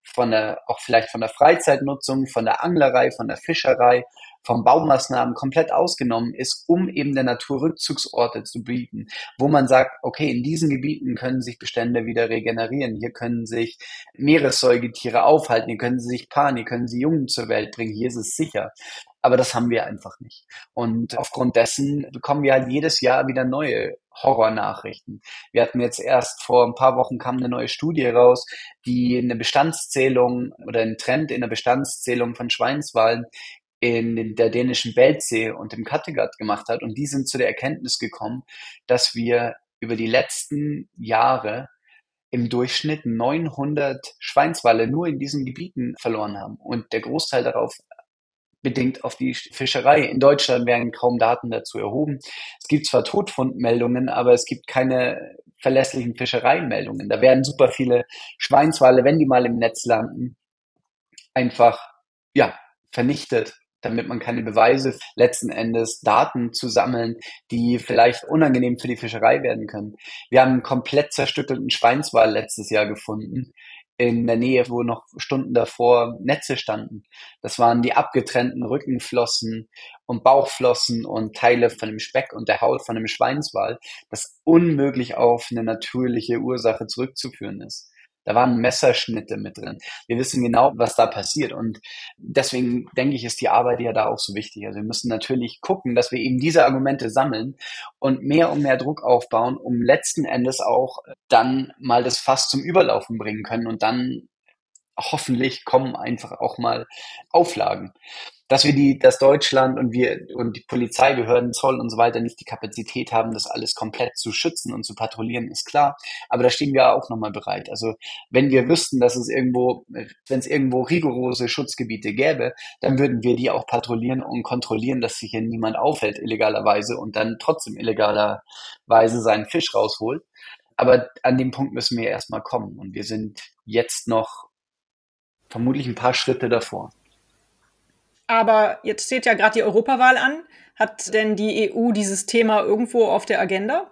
auch vielleicht von der Freizeitnutzung, von der Anglerei, von der Fischerei, vom Baumaßnahmen komplett ausgenommen ist, um eben der Natur Rückzugsorte zu bieten, wo man sagt, okay, in diesen Gebieten können sich Bestände wieder regenerieren, hier können sich Meeressäugetiere aufhalten, hier können sie sich paaren, hier können sie Jungen zur Welt bringen, hier ist es sicher. Aber das haben wir einfach nicht. Und aufgrund dessen bekommen wir halt jedes Jahr wieder neue Horrornachrichten. Wir hatten jetzt erst vor ein paar Wochen kam eine neue Studie raus, die eine Bestandszählung oder einen Trend in der Bestandszählung von Schweinswalen in der dänischen Belzee und im Kattegat gemacht hat. Und die sind zu der Erkenntnis gekommen, dass wir über die letzten Jahre im Durchschnitt 900 Schweinswale nur in diesen Gebieten verloren haben. Und der Großteil darauf bedingt auf die Fischerei. In Deutschland werden kaum Daten dazu erhoben. Es gibt zwar Todfundmeldungen, aber es gibt keine verlässlichen Fischereimeldungen. Da werden super viele Schweinswale, wenn die mal im Netz landen, einfach ja vernichtet, damit man keine Beweise, letzten Endes Daten zu sammeln, die vielleicht unangenehm für die Fischerei werden können. Wir haben einen komplett zerstückelten Schweinswal letztes Jahr gefunden, in der Nähe, wo noch Stunden davor Netze standen. Das waren die abgetrennten Rückenflossen und Bauchflossen und Teile von dem Speck und der Haut von dem Schweinswal, das unmöglich auf eine natürliche Ursache zurückzuführen ist. Da waren Messerschnitte mit drin. Wir wissen genau, was da passiert. Und deswegen denke ich, ist die Arbeit ja da auch so wichtig. Also wir müssen natürlich gucken, dass wir eben diese Argumente sammeln und mehr Druck aufbauen, um letzten Endes auch dann mal das Fass zum Überlaufen bringen können. Und dann hoffentlich kommen einfach auch mal Auflagen. Dass Deutschland und die Polizeibehörden, Zoll und so weiter nicht die Kapazität haben, das alles komplett zu schützen und zu patrouillieren, ist klar. Aber da stehen wir auch nochmal bereit. Also wenn wir wüssten, wenn es irgendwo rigorose Schutzgebiete gäbe, dann würden wir die auch patrouillieren und kontrollieren, dass sich hier niemand aufhält illegalerweise und dann trotzdem illegalerweise seinen Fisch rausholt. Aber an dem Punkt müssen wir erstmal kommen. Und wir sind jetzt noch vermutlich ein paar Schritte davor. Aber jetzt steht ja gerade die Europawahl an. Hat denn die EU dieses Thema irgendwo auf der Agenda?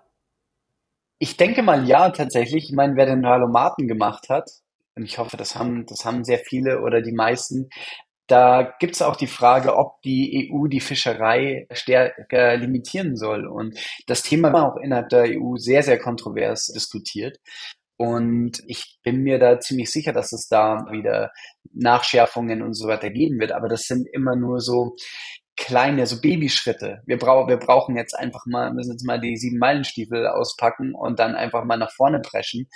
Ich denke mal ja, tatsächlich. Ich meine, wer den Wahlomaten gemacht hat, und ich hoffe, das haben sehr viele oder die meisten, da gibt es auch die Frage, ob die EU die Fischerei stärker limitieren soll. Und das Thema war auch innerhalb der EU sehr, sehr kontrovers diskutiert. Und ich bin mir da ziemlich sicher, dass es da wieder Nachschärfungen und so weiter geben wird. Aber das sind immer nur so kleine, so Babyschritte. Wir brauchen jetzt müssen jetzt mal die 7-Meilen-Stiefel auspacken und dann einfach mal nach vorne preschen,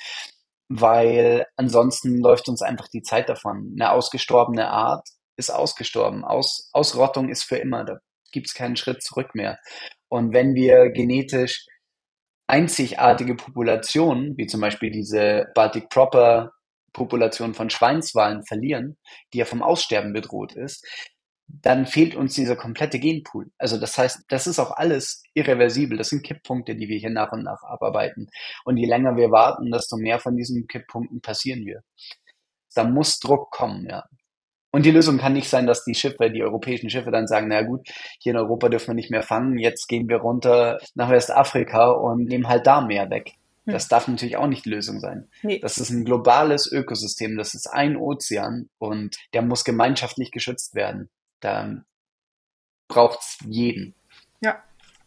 weil ansonsten läuft uns einfach die Zeit davon. Eine ausgestorbene Art ist ausgestorben. Ausrottung ist für immer. Da gibt es keinen Schritt zurück mehr. Und wenn wir genetisch einzigartige Populationen, wie zum Beispiel diese Baltic Proper Population von Schweinswalen verlieren, die ja vom Aussterben bedroht ist, dann fehlt uns dieser komplette Genpool. Also das heißt, das ist auch alles irreversibel. Das sind Kipppunkte, die wir hier nach und nach abarbeiten. Und je länger wir warten, desto mehr von diesen Kipppunkten passieren wir. Da muss Druck kommen, ja. Und die Lösung kann nicht sein, dass die europäischen Schiffe dann sagen, na gut, hier in Europa dürfen wir nicht mehr fangen, jetzt gehen wir runter nach Westafrika und nehmen halt da mehr weg. Das darf natürlich auch nicht die Lösung sein. Nee. Das ist ein globales Ökosystem, das ist ein Ozean und der muss gemeinschaftlich geschützt werden. Da braucht's jeden. Ja.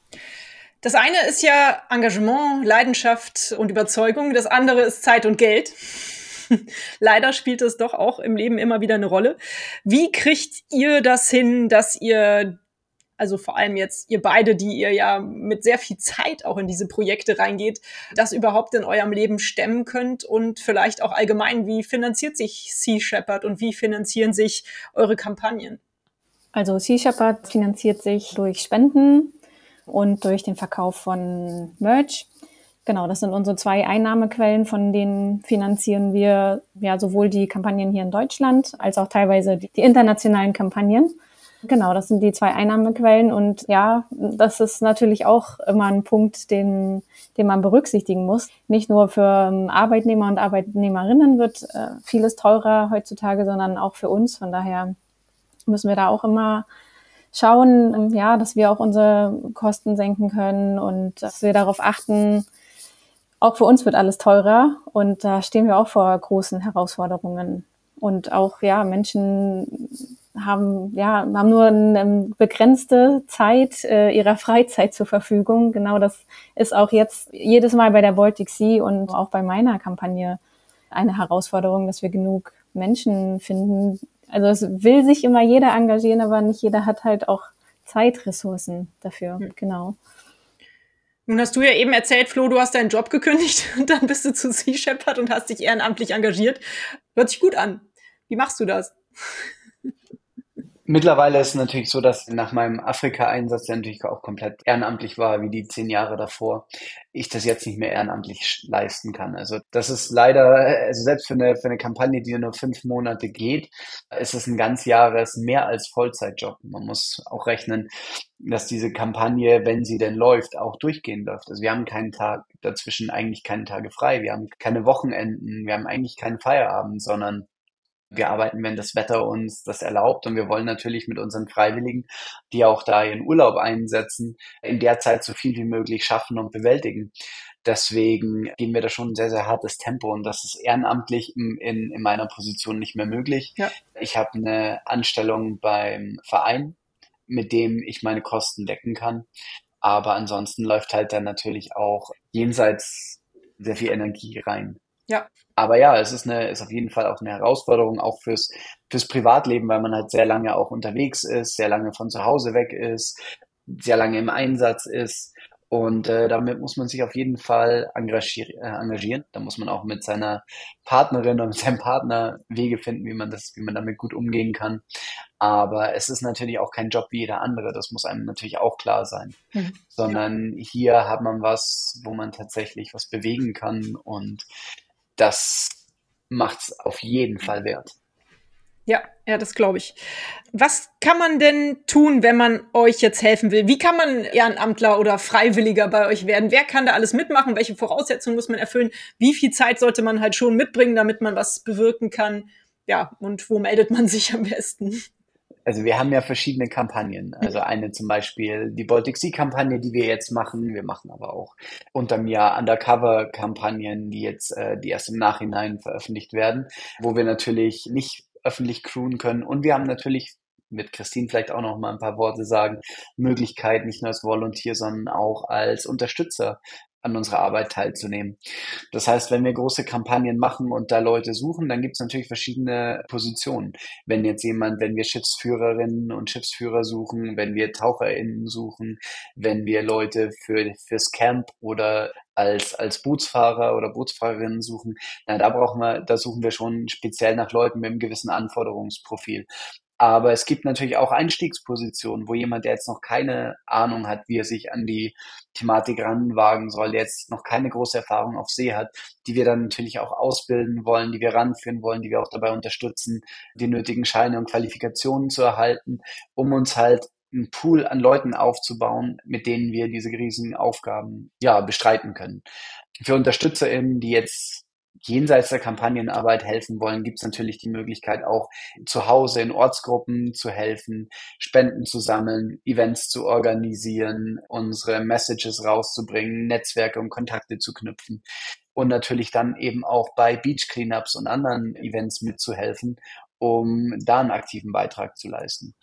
Das eine ist ja Engagement, Leidenschaft und Überzeugung. Das andere ist Zeit und Geld. Leider spielt es doch auch im Leben immer wieder eine Rolle. Wie kriegt ihr das hin, dass ihr, also vor allem jetzt ihr beide, die ihr ja mit sehr viel Zeit auch in diese Projekte reingeht, das überhaupt in eurem Leben stemmen könnt und vielleicht auch allgemein, wie finanziert sich Sea Shepherd und wie finanzieren sich eure Kampagnen? Also Sea Shepherd finanziert sich durch Spenden und durch den Verkauf von Merch. Genau, das sind unsere 2 Einnahmequellen, von denen finanzieren wir ja sowohl die Kampagnen hier in Deutschland als auch teilweise die internationalen Kampagnen. Genau, das sind die 2 Einnahmequellen und ja, das ist natürlich auch immer ein Punkt, den man berücksichtigen muss. Nicht nur für Arbeitnehmer und Arbeitnehmerinnen wird vieles teurer heutzutage, sondern auch für uns. Von daher müssen wir da auch immer schauen, ja, dass wir auch unsere Kosten senken können und dass wir darauf achten, auch für uns wird alles teurer und da stehen wir auch vor großen Herausforderungen. Und auch, ja, Menschen haben nur eine begrenzte Zeit ihrer Freizeit zur Verfügung. Genau, das ist auch jetzt jedes Mal bei der Baltic Sea und auch bei meiner Kampagne eine Herausforderung, dass wir genug Menschen finden. Also es will sich immer jeder engagieren, aber nicht jeder hat halt auch Zeitressourcen dafür. Genau. Nun hast du ja eben erzählt, Flo, du hast deinen Job gekündigt und dann bist du zu Sea Shepherd und hast dich ehrenamtlich engagiert. Hört sich gut an. Wie machst du das? Mittlerweile ist es natürlich so, dass nach meinem Afrika-Einsatz, der natürlich auch komplett ehrenamtlich war, wie die 10 Jahre davor, ich das jetzt nicht mehr ehrenamtlich leisten kann. Also das ist leider, also selbst für eine Kampagne, die nur 5 Monate geht, ist es ein ganz Jahres mehr als Vollzeitjob. Man muss auch rechnen, dass diese Kampagne, wenn sie denn läuft, auch durchgehen läuft. Also wir haben keinen Tag dazwischen, eigentlich keine Tage frei. Wir haben keine Wochenenden, wir haben eigentlich keinen Feierabend, sondern wir arbeiten, wenn das Wetter uns das erlaubt, und wir wollen natürlich mit unseren Freiwilligen, die auch da ihren Urlaub einsetzen, in der Zeit so viel wie möglich schaffen und bewältigen. Deswegen gehen wir da schon ein sehr, sehr hartes Tempo, und das ist ehrenamtlich in meiner Position nicht mehr möglich. Ja. Ich habe eine Anstellung beim Verein, mit dem ich meine Kosten decken kann. Aber ansonsten läuft halt dann natürlich auch jenseits sehr viel Energie rein. Ja. Aber ja, es ist auf jeden Fall auch eine Herausforderung, auch fürs Privatleben, weil man halt sehr lange auch unterwegs ist, sehr lange von zu Hause weg ist, sehr lange im Einsatz ist. Und damit muss man sich auf jeden Fall engagieren. Da muss man auch mit seiner Partnerin oder mit seinem Partner Wege finden, wie man damit gut umgehen kann. Aber es ist natürlich auch kein Job wie jeder andere. Das muss einem natürlich auch klar sein. Sondern hier hat man was, wo man tatsächlich was bewegen kann, und das macht's auf jeden Fall wert. Ja, das glaube ich. Was kann man denn tun, wenn man euch jetzt helfen will? Wie kann man Ehrenamtler oder Freiwilliger bei euch werden? Wer kann da alles mitmachen? Welche Voraussetzungen muss man erfüllen? Wie viel Zeit sollte man halt schon mitbringen, damit man was bewirken kann? Ja, und wo meldet man sich am besten? Also wir haben ja verschiedene Kampagnen. Also eine zum Beispiel die Baltic Sea Kampagne, die wir jetzt machen. Wir machen aber auch unter mir Undercover-Kampagnen, die erst im Nachhinein veröffentlicht werden, wo wir natürlich nicht öffentlich crewen können. Und wir haben natürlich, mit Christine vielleicht auch noch mal ein paar Worte sagen, Möglichkeit, nicht nur als Volunteer, sondern auch als Unterstützer an unserer Arbeit teilzunehmen. Das heißt, wenn wir große Kampagnen machen und da Leute suchen, dann gibt es natürlich verschiedene Positionen. Wenn wir Schiffsführerinnen und Schiffsführer suchen, wenn wir TaucherInnen suchen, wenn wir Leute fürs Camp oder als Bootsfahrer oder Bootsfahrerinnen suchen, da suchen wir schon speziell nach Leuten mit einem gewissen Anforderungsprofil. Aber es gibt natürlich auch Einstiegspositionen, wo jemand, der jetzt noch keine Ahnung hat, wie er sich an die Thematik ranwagen soll, der jetzt noch keine große Erfahrung auf See hat, die wir dann natürlich auch ausbilden wollen, die wir ranführen wollen, die wir auch dabei unterstützen, die nötigen Scheine und Qualifikationen zu erhalten, um uns halt einen Pool an Leuten aufzubauen, mit denen wir diese riesigen Aufgaben bestreiten können. Für UnterstützerInnen, die jetzt jenseits der Kampagnenarbeit helfen wollen, gibt es natürlich die Möglichkeit, auch zu Hause in Ortsgruppen zu helfen, Spenden zu sammeln, Events zu organisieren, unsere Messages rauszubringen, Netzwerke und Kontakte zu knüpfen und natürlich dann eben auch bei Beach Cleanups und anderen Events mitzuhelfen, um da einen aktiven Beitrag zu leisten.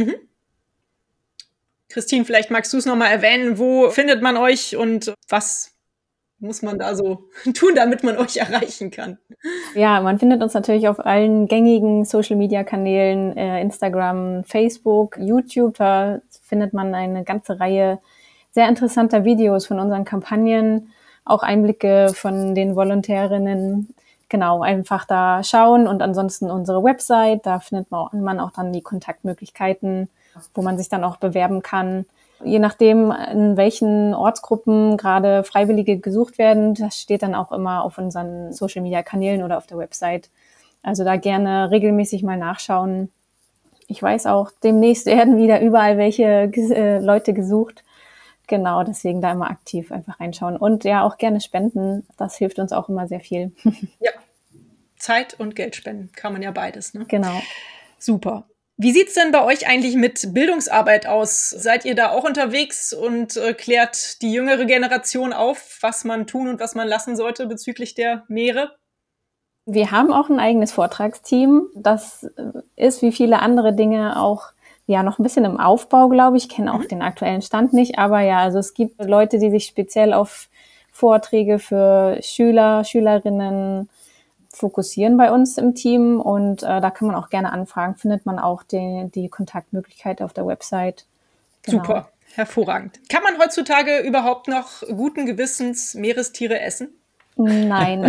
Christine, vielleicht magst du es nochmal erwähnen. Wo findet man euch und was muss man da so tun, damit man euch erreichen kann? Ja, man findet uns natürlich auf allen gängigen Social-Media-Kanälen, Instagram, Facebook, YouTube. Da findet man eine ganze Reihe sehr interessanter Videos von unseren Kampagnen, auch Einblicke von den Volontärinnen. Genau, einfach da schauen, und ansonsten unsere Website, da findet man auch dann die Kontaktmöglichkeiten, wo man sich dann auch bewerben kann. Je nachdem, in welchen Ortsgruppen gerade Freiwillige gesucht werden, das steht dann auch immer auf unseren Social-Media-Kanälen oder auf der Website. Also da gerne regelmäßig mal nachschauen. Ich weiß auch, demnächst werden wieder überall welche Leute gesucht. Genau, deswegen da immer aktiv einfach reinschauen. Und ja, auch gerne spenden. Das hilft uns auch immer sehr viel. Ja, Zeit und Geld spenden. Kann man ja beides, ne? Genau. Super. Wie sieht's denn bei euch eigentlich mit Bildungsarbeit aus? Seid ihr da auch unterwegs und klärt die jüngere Generation auf, was man tun und was man lassen sollte bezüglich der Meere? Wir haben auch ein eigenes Vortragsteam. Das ist wie viele andere Dinge auch noch ein bisschen im Aufbau, glaube ich. Ich kenne auch den aktuellen Stand nicht, aber ja, also es gibt Leute, die sich speziell auf Vorträge für Schüler, Schülerinnen fokussieren bei uns im Team und da kann man auch gerne anfragen, findet man auch die Kontaktmöglichkeit auf der Website. Genau. Super, hervorragend. Kann man heutzutage überhaupt noch guten Gewissens Meerestiere essen? Nein.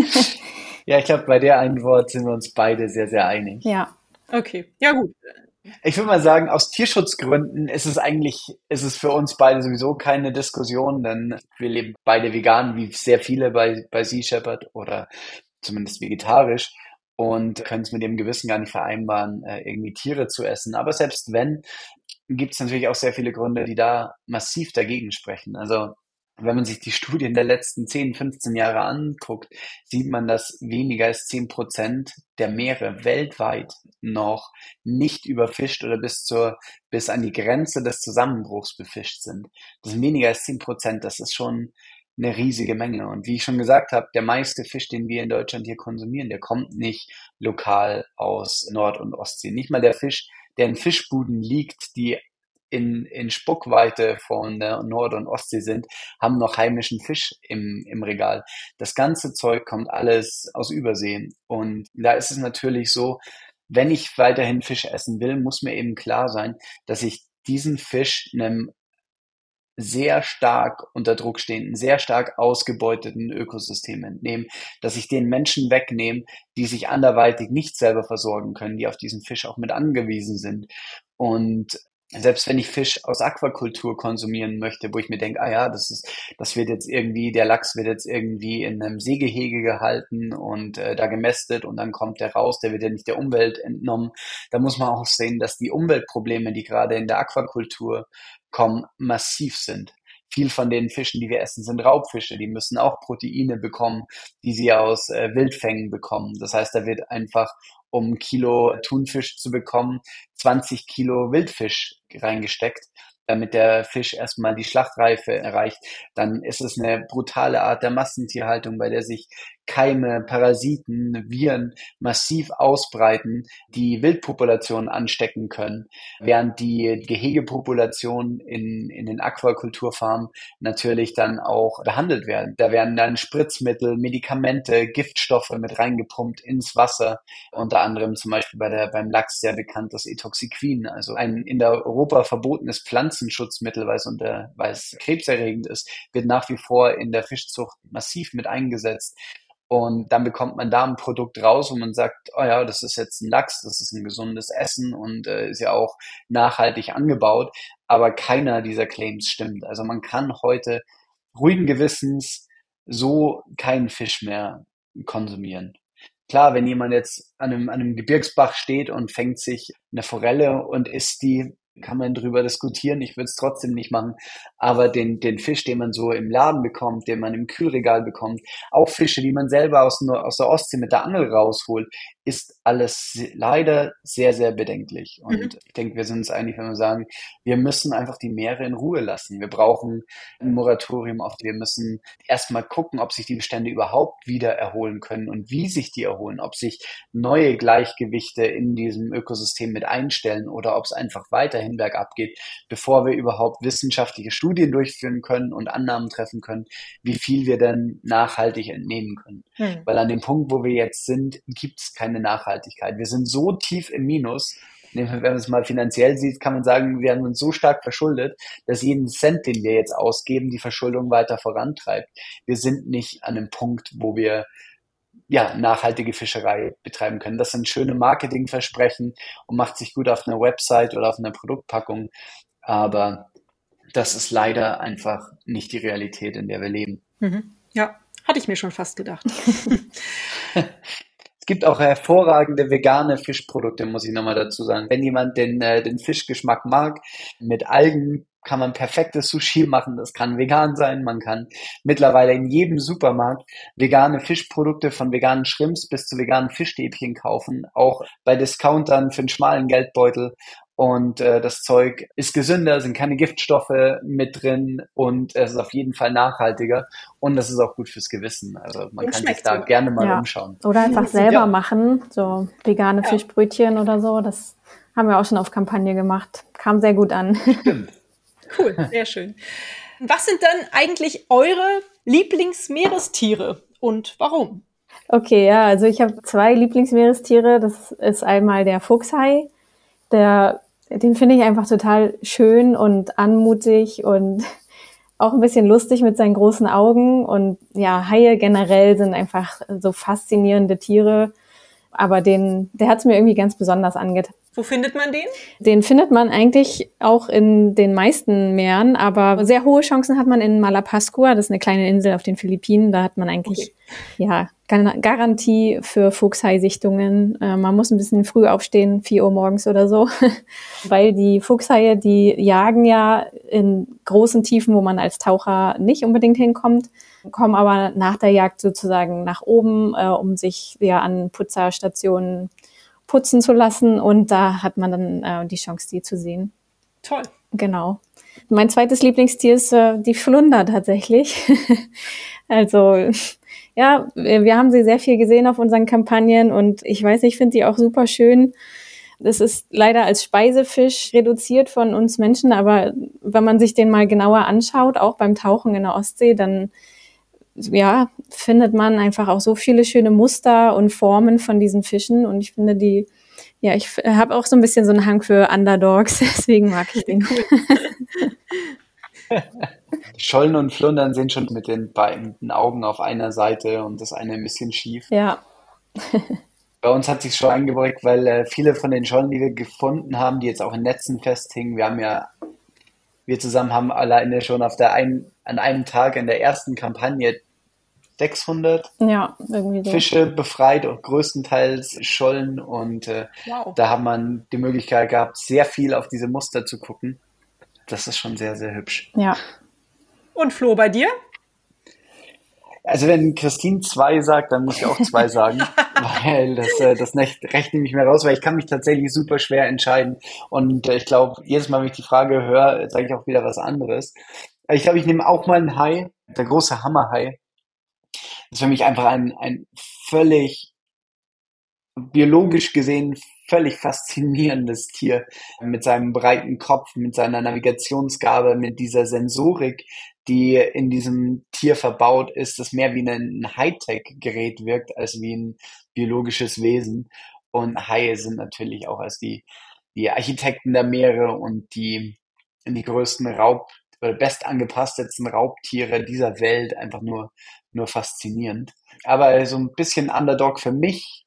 Ja, ich glaube, bei der Antwort sind wir uns beide sehr, sehr einig. Ja. Okay, ja gut. Ich würde mal sagen, aus Tierschutzgründen ist es für uns beide sowieso keine Diskussion, denn wir leben beide vegan, wie sehr viele bei Sea Shepherd oder zumindest vegetarisch und können es mit dem Gewissen gar nicht vereinbaren, irgendwie Tiere zu essen. Aber selbst wenn, gibt es natürlich auch sehr viele Gründe, die da massiv dagegen sprechen. Also wenn man sich die Studien der letzten 10, 15 Jahre anguckt, sieht man, dass weniger als 10% der Meere weltweit noch nicht überfischt oder bis an die Grenze des Zusammenbruchs befischt sind. Das sind weniger als 10%, das ist schon eine riesige Menge. Und wie ich schon gesagt habe, der meiste Fisch, den wir in Deutschland hier konsumieren, der kommt nicht lokal aus Nord- und Ostsee. Nicht mal der Fisch, der in Fischbuden liegt, die in Spuckweite von der Nord- und Ostsee sind, haben noch heimischen Fisch im Regal. Das ganze Zeug kommt alles aus Übersee. Und da ist es natürlich so, wenn ich weiterhin Fisch essen will, muss mir eben klar sein, dass ich diesen Fisch einem sehr stark unter Druck stehenden, sehr stark ausgebeuteten Ökosystem entnehme, dass ich den Menschen wegnehme, die sich anderweitig nicht selber versorgen können, die auf diesen Fisch auch mit angewiesen sind. Und selbst wenn ich Fisch aus Aquakultur konsumieren möchte, wo ich mir denke, das wird jetzt irgendwie, der Lachs wird jetzt irgendwie in einem Seegehege gehalten und da gemästet und dann kommt der raus, der wird ja nicht der Umwelt entnommen. Da muss man auch sehen, dass die Umweltprobleme, die gerade in der Aquakultur kommen, massiv sind. Viel von den Fischen, die wir essen, sind Raubfische. Die müssen auch Proteine bekommen, die sie aus Wildfängen bekommen. Das heißt, da wird einfach, um ein Kilo Thunfisch zu bekommen, 20 Kilo Wildfisch reingesteckt, damit der Fisch erstmal die Schlachtreife erreicht. Dann ist es eine brutale Art der Massentierhaltung, bei der sich Keime, Parasiten, Viren massiv ausbreiten, die Wildpopulationen anstecken können, während die Gehegepopulationen in den Aquakulturfarmen natürlich dann auch behandelt werden. Da werden dann Spritzmittel, Medikamente, Giftstoffe mit reingepumpt ins Wasser, unter anderem zum Beispiel beim Lachs sehr bekannt das Etoxiquin, also ein in der Europa verbotenes Pflanzenschutzmittel, weil es krebserregend ist, wird nach wie vor in der Fischzucht massiv mit eingesetzt. Und dann bekommt man da ein Produkt raus, wo man sagt, oh ja, das ist jetzt ein Lachs, das ist ein gesundes Essen und ist ja auch nachhaltig angebaut. Aber keiner dieser Claims stimmt. Also man kann heute ruhigen Gewissens so keinen Fisch mehr konsumieren. Klar, wenn jemand jetzt an einem Gebirgsbach steht und fängt sich eine Forelle und isst die, kann man drüber diskutieren. Ich würde es trotzdem nicht machen. Aber den Fisch, den man so im Laden bekommt, den man im Kühlregal bekommt, auch Fische, die man selber aus der Ostsee mit der Angel rausholt, ist alles leider sehr, sehr bedenklich. Und ich denke, wir sind uns einig, wenn wir sagen, wir müssen einfach die Meere in Ruhe lassen. Wir brauchen ein Moratorium wir müssen erstmal gucken, ob sich die Bestände überhaupt wieder erholen können und wie sich die erholen, ob sich neue Gleichgewichte in diesem Ökosystem mit einstellen oder ob es einfach weiterhin bergab geht, bevor wir überhaupt wissenschaftliche Studien durchführen können und Annahmen treffen können, wie viel wir denn nachhaltig entnehmen können. Weil an dem Punkt, wo wir jetzt sind, gibt es keine Nachhaltigkeit. Wir sind so tief im Minus. Wenn man es mal finanziell sieht, kann man sagen, wir haben uns so stark verschuldet, dass jeden Cent, den wir jetzt ausgeben, die Verschuldung weiter vorantreibt. Wir sind nicht an einem Punkt, wo wir nachhaltige Fischerei betreiben können. Das sind schöne Marketingversprechen und macht sich gut auf einer Website oder auf einer Produktpackung. Aber das ist leider einfach nicht die Realität, in der wir leben. Ja, hatte ich mir schon fast gedacht. Es gibt auch hervorragende vegane Fischprodukte, muss ich nochmal dazu sagen. Wenn jemand den Fischgeschmack mag, mit Algen kann man perfektes Sushi machen. Das kann vegan sein. Man kann mittlerweile in jedem Supermarkt vegane Fischprodukte von veganen Shrimps bis zu veganen Fischstäbchen kaufen. Auch bei Discountern für einen schmalen Geldbeutel. und das Zeug ist gesünder, sind keine Giftstoffe mit drin und es ist auf jeden Fall nachhaltiger und das ist auch gut fürs Gewissen. Also man Und kann sich schmeckt da sogar. gerne mal Ja. umschauen. Oder einfach selber Ja. machen, so vegane Ja. Fischbrötchen oder so. Das haben wir auch schon auf Kampagne gemacht. Kam sehr gut an. Stimmt. Cool, sehr schön. Was sind dann eigentlich eure Lieblingsmeerestiere und warum? Okay, ja, also ich habe 2 Lieblingsmeerestiere. Das ist einmal der Fuchshai. Den finde ich einfach total schön und anmutig und auch ein bisschen lustig mit seinen großen Augen. Und ja, Haie generell sind einfach so faszinierende Tiere. Aber der hat es mir irgendwie ganz besonders angetan. Wo findet man den? Den findet man eigentlich auch in den meisten Meeren, aber sehr hohe Chancen hat man in Malapascua. Das ist eine kleine Insel auf den Philippinen. Da hat man eigentlich ja Garantie für Fuchshai-Sichtungen. Man muss ein bisschen früh aufstehen, 4 Uhr morgens oder so, weil die Fuchshaie, die jagen ja in großen Tiefen, wo man als Taucher nicht unbedingt hinkommt, kommen aber nach der Jagd sozusagen nach oben, um sich ja an Putzerstationen putzen zu lassen und da hat man dann die Chance, die zu sehen. Toll. Genau. Mein zweites Lieblingstier ist die Flunder tatsächlich. Also ja, wir haben sie sehr viel gesehen auf unseren Kampagnen und ich weiß nicht, ich finde die auch super schön. Es ist leider als Speisefisch reduziert von uns Menschen, aber wenn man sich den mal genauer anschaut, auch beim Tauchen in der Ostsee, dann ja, findet man einfach auch so viele schöne Muster und Formen von diesen Fischen und ich finde ich habe auch so ein bisschen so einen Hang für Underdogs, deswegen mag ich den. Schollen und Flundern sind schon mit den beiden Augen auf einer Seite und das eine ein bisschen schief. Ja, Bei uns hat sich schon eingeprägt, weil viele von den Schollen, die wir gefunden haben, die jetzt auch in Netzen festhingen, wir zusammen haben alleine schon an einem Tag in der ersten Kampagne 600 ja, irgendwie so. Fische befreit und größtenteils Schollen und Wow. da hat man die Möglichkeit gehabt, sehr viel auf diese Muster zu gucken. Das ist schon sehr, sehr hübsch. Ja, Und Flo, bei dir? Also wenn Christine 2 sagt, dann muss ich auch 2 sagen, weil das rechne ich nicht mehr raus, weil ich kann mich tatsächlich super schwer entscheiden und ich glaube, jedes Mal, wenn ich die Frage höre, sage ich auch wieder was anderes. Ich glaube, ich nehme auch mal einen Hai, der große Hammerhai. Das ist für mich einfach ein völlig biologisch gesehen völlig faszinierendes Tier mit seinem breiten Kopf, mit seiner Navigationsgabe, mit dieser Sensorik, die in diesem Tier verbaut ist, das mehr wie ein Hightech-Gerät wirkt als wie ein biologisches Wesen. Und Haie sind natürlich auch als die Architekten der Meere und die größten oder bestangepasstesten Raubtiere dieser Welt einfach nur faszinierend. Aber so ein bisschen Underdog für mich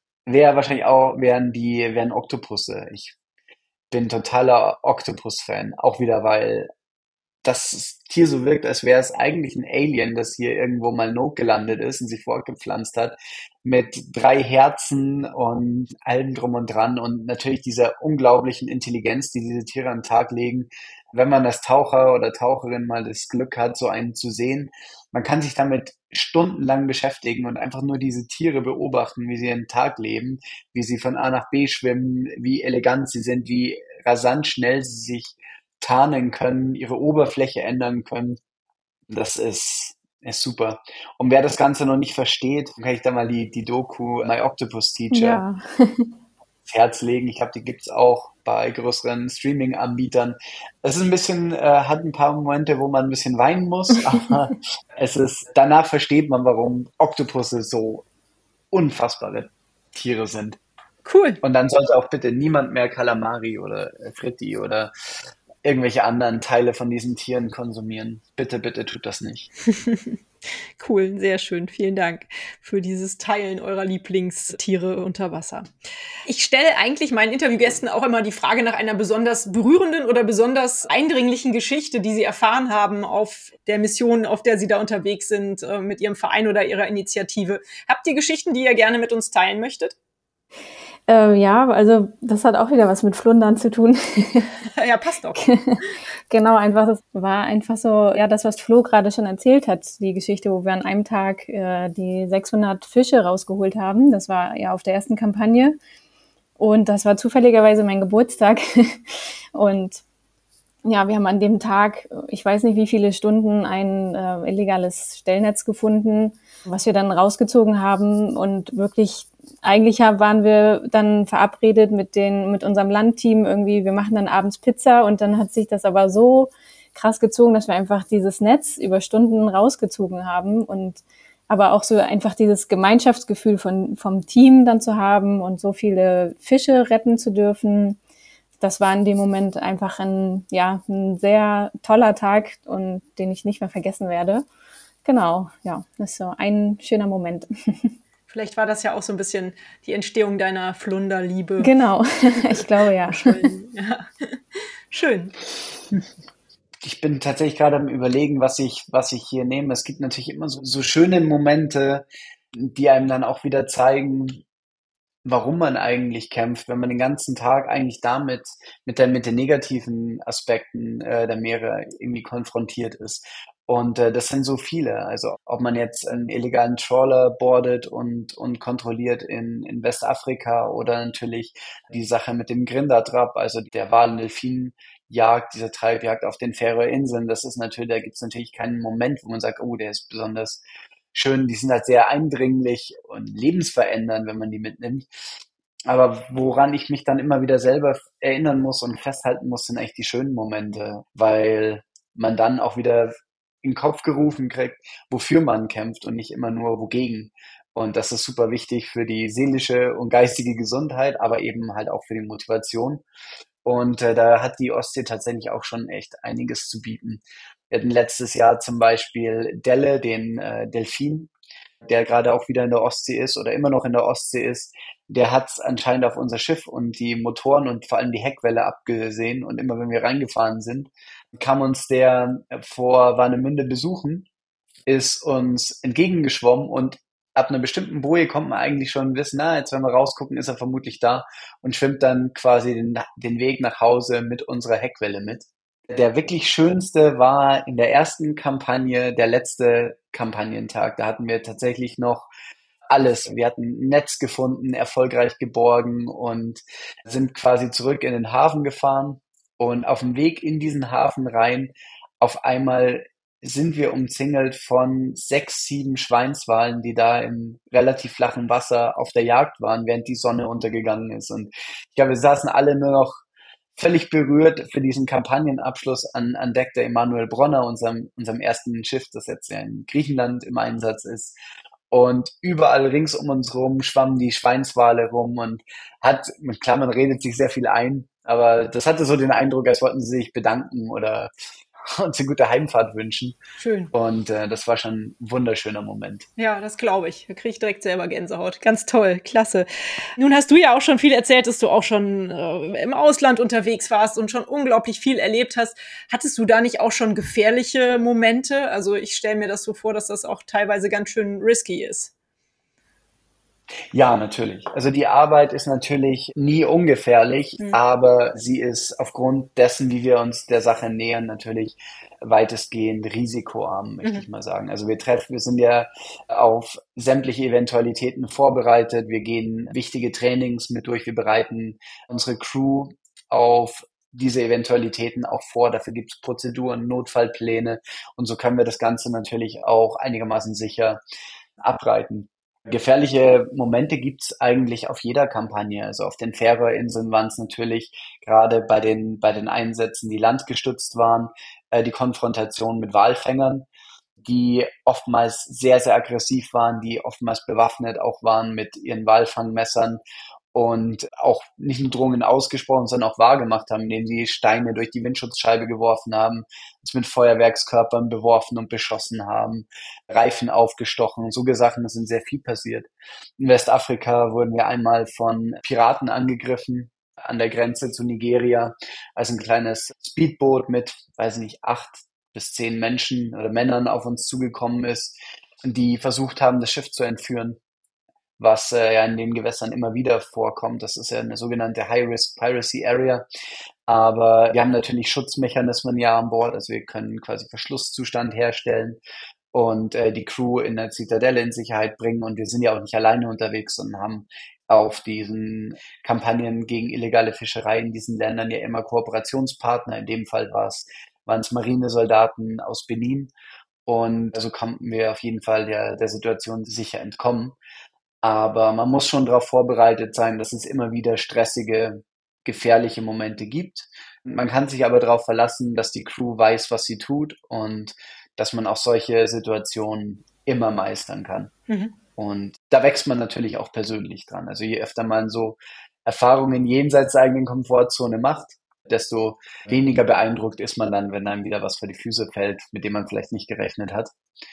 wären Oktopusse. Ich bin totaler Oktopus-Fan. Auch wieder, weil das Tier so wirkt, als wäre es eigentlich ein Alien, das hier irgendwo mal notgelandet ist und sich fortgepflanzt hat, mit 3 Herzen und allem drum und dran und natürlich dieser unglaublichen Intelligenz, die diese Tiere an den Tag legen. Wenn man als Taucher oder Taucherin mal das Glück hat, so einen zu sehen, man kann sich damit stundenlang beschäftigen und einfach nur diese Tiere beobachten, wie sie ihren Tag leben, wie sie von A nach B schwimmen, wie elegant sie sind, wie rasant schnell sie sich tarnen können, ihre Oberfläche ändern können. Das ist super. Und wer das Ganze noch nicht versteht, kann ich da mal die Doku My Octopus Teacher ja, ins Herz legen. Ich glaube, die gibt's auch bei größeren Streaming-Anbietern. Es ist ein bisschen, hat ein paar Momente, wo man ein bisschen weinen muss, aber danach versteht man, warum Oktopusse so unfassbare Tiere sind. Cool. Und dann sollte auch bitte niemand mehr Kalamari oder Fritti oder irgendwelche anderen Teile von diesen Tieren konsumieren. Bitte, bitte tut das nicht. Cool, sehr schön. Vielen Dank für dieses Teilen eurer Lieblingstiere unter Wasser. Ich stelle eigentlich meinen Interviewgästen auch immer die Frage nach einer besonders berührenden oder besonders eindringlichen Geschichte, die sie erfahren haben auf der Mission, auf der sie da unterwegs sind, mit ihrem Verein oder ihrer Initiative. Habt ihr Geschichten, die ihr gerne mit uns teilen möchtet? ja, also das hat auch wieder was mit Flundern zu tun. Ja, passt doch. Genau, das war einfach so, ja, das, was Flo gerade schon erzählt hat, die Geschichte, wo wir an einem Tag die 600 Fische rausgeholt haben. Das war ja auf der ersten Kampagne. Und das war zufälligerweise mein Geburtstag. Und ja, wir haben an dem Tag, ich weiß nicht wie viele Stunden, ein illegales Stellnetz gefunden, was wir dann rausgezogen haben. Und wirklich, eigentlich waren wir dann verabredet mit unserem Landteam irgendwie, wir machen dann abends Pizza. Und dann hat sich das aber so krass gezogen, dass wir einfach dieses Netz über Stunden rausgezogen haben. Und aber auch so einfach dieses Gemeinschaftsgefühl vom Team dann zu haben und so viele Fische retten zu dürfen. Das war in dem Moment einfach ein sehr toller Tag und den ich nicht mehr vergessen werde. Genau, ja, das ist so ein schöner Moment. Vielleicht war das ja auch so ein bisschen die Entstehung deiner Flunderliebe. Genau, ich glaube ja. Ja. Schön. Ich bin tatsächlich gerade am Überlegen, was ich hier nehme. Es gibt natürlich immer so schöne Momente, die einem dann auch wieder zeigen, warum man eigentlich kämpft, wenn man den ganzen Tag eigentlich mit den negativen Aspekten der Meere irgendwie konfrontiert ist. Und das sind so viele. Also ob man jetzt einen illegalen Trawler boardet und kontrolliert in Westafrika oder natürlich die Sache mit dem Grindadrap, also der Wal- und Delfinjagd, diese Treibjagd auf den Färöerinseln, das ist natürlich, da gibt es natürlich keinen Moment, wo man sagt, oh, der ist besonders schön. Die sind halt sehr eindringlich und lebensverändernd, wenn man die mitnimmt. Aber woran ich mich dann immer wieder selber erinnern muss und festhalten muss, sind eigentlich die schönen Momente, weil man dann auch wieder in den Kopf gerufen kriegt, wofür man kämpft und nicht immer nur wogegen. Und das ist super wichtig für die seelische und geistige Gesundheit, aber eben halt auch für die Motivation. Und da hat die Ostsee tatsächlich auch schon echt einiges zu bieten. Wir hatten letztes Jahr zum Beispiel Delle, den Delfin, der gerade auch wieder in der Ostsee ist oder immer noch in der Ostsee ist. Der hat anscheinend auf unser Schiff und die Motoren und vor allem die Heckwelle abgesehen. Und immer wenn wir reingefahren sind, kam uns der vor Warnemünde besuchen, ist uns entgegengeschwommen und ab einer bestimmten Boje kommt man eigentlich schon wissen, na, jetzt wenn wir rausgucken, ist er vermutlich da und schwimmt dann quasi den Weg nach Hause mit unserer Heckwelle mit. Der wirklich schönste war in der ersten Kampagne, der letzte Kampagnentag. Da hatten wir tatsächlich noch alles. Wir hatten ein Netz gefunden, erfolgreich geborgen und sind quasi zurück in den Hafen gefahren. Und auf dem Weg in diesen Hafen rein, auf einmal sind wir umzingelt von 6, 7 Schweinswalen, die da im relativ flachen Wasser auf der Jagd waren, während die Sonne untergegangen ist. Und ich glaube, wir saßen alle nur noch völlig berührt für diesen Kampagnenabschluss an Deck der Emanuel Bronner, unserem ersten Schiff, das jetzt ja in Griechenland im Einsatz ist. Und überall rings um uns rum schwammen die Schweinswale rum und klar, man redet sich sehr viel ein, aber das hatte so den Eindruck, als wollten sie sich bedanken oder uns eine gute Heimfahrt wünschen. Schön. Und das war schon ein wunderschöner Moment. Ja, das glaube ich. Da kriege ich direkt selber Gänsehaut. Ganz toll, klasse. Nun hast du ja auch schon viel erzählt, dass du auch schon im Ausland unterwegs warst und schon unglaublich viel erlebt hast. Hattest du da nicht auch schon gefährliche Momente? Also ich stelle mir das so vor, dass das auch teilweise ganz schön risky ist. Ja, natürlich. Also die Arbeit ist natürlich nie ungefährlich, aber sie ist aufgrund dessen, wie wir uns der Sache nähern, natürlich weitestgehend risikoarm, möchte ich mal sagen. Also wir sind ja auf sämtliche Eventualitäten vorbereitet. Wir gehen wichtige Trainings mit durch. Wir bereiten unsere Crew auf diese Eventualitäten auch vor. Dafür gibt es Prozeduren, Notfallpläne und so können wir das Ganze natürlich auch einigermaßen sicher abreiten. Gefährliche Momente gibt's eigentlich auf jeder Kampagne. Also auf den Färöerinseln waren es natürlich gerade bei den Einsätzen, die landgestützt waren, die Konfrontation mit Walfängern, die oftmals sehr, sehr aggressiv waren, die oftmals bewaffnet auch waren mit ihren Walfangmessern und auch nicht nur Drohungen ausgesprochen, sondern auch wahrgemacht haben, indem sie Steine durch die Windschutzscheibe geworfen haben, uns mit Feuerwerkskörpern beworfen und beschossen haben, Reifen aufgestochen, so Sachen, das sind sehr viel passiert. In Westafrika wurden wir einmal von Piraten angegriffen an der Grenze zu Nigeria, als ein kleines Speedboot mit, weiß nicht, 8 bis 10 Menschen oder Männern auf uns zugekommen ist, die versucht haben, das Schiff zu entführen, was ja in den Gewässern immer wieder vorkommt. Das ist ja eine sogenannte High-Risk-Piracy-Area. Aber wir haben natürlich Schutzmechanismen ja an Bord, also wir können quasi Verschlusszustand herstellen und die Crew in der Zitadelle in Sicherheit bringen. Und wir sind ja auch nicht alleine unterwegs, sondern haben auf diesen Kampagnen gegen illegale Fischerei in diesen Ländern ja immer Kooperationspartner. In dem Fall waren es Marinesoldaten aus Benin. Und so konnten wir auf jeden Fall der Situation sicher entkommen. Aber man muss schon darauf vorbereitet sein, dass es immer wieder stressige, gefährliche Momente gibt. Man kann sich aber darauf verlassen, dass die Crew weiß, was sie tut und dass man auch solche Situationen immer meistern kann. Mhm. Und da wächst man natürlich auch persönlich dran. Also je öfter man so Erfahrungen jenseits der eigenen Komfortzone macht, desto weniger beeindruckt ist man dann, wenn einem wieder was vor die Füße fällt, mit dem man vielleicht nicht gerechnet hat.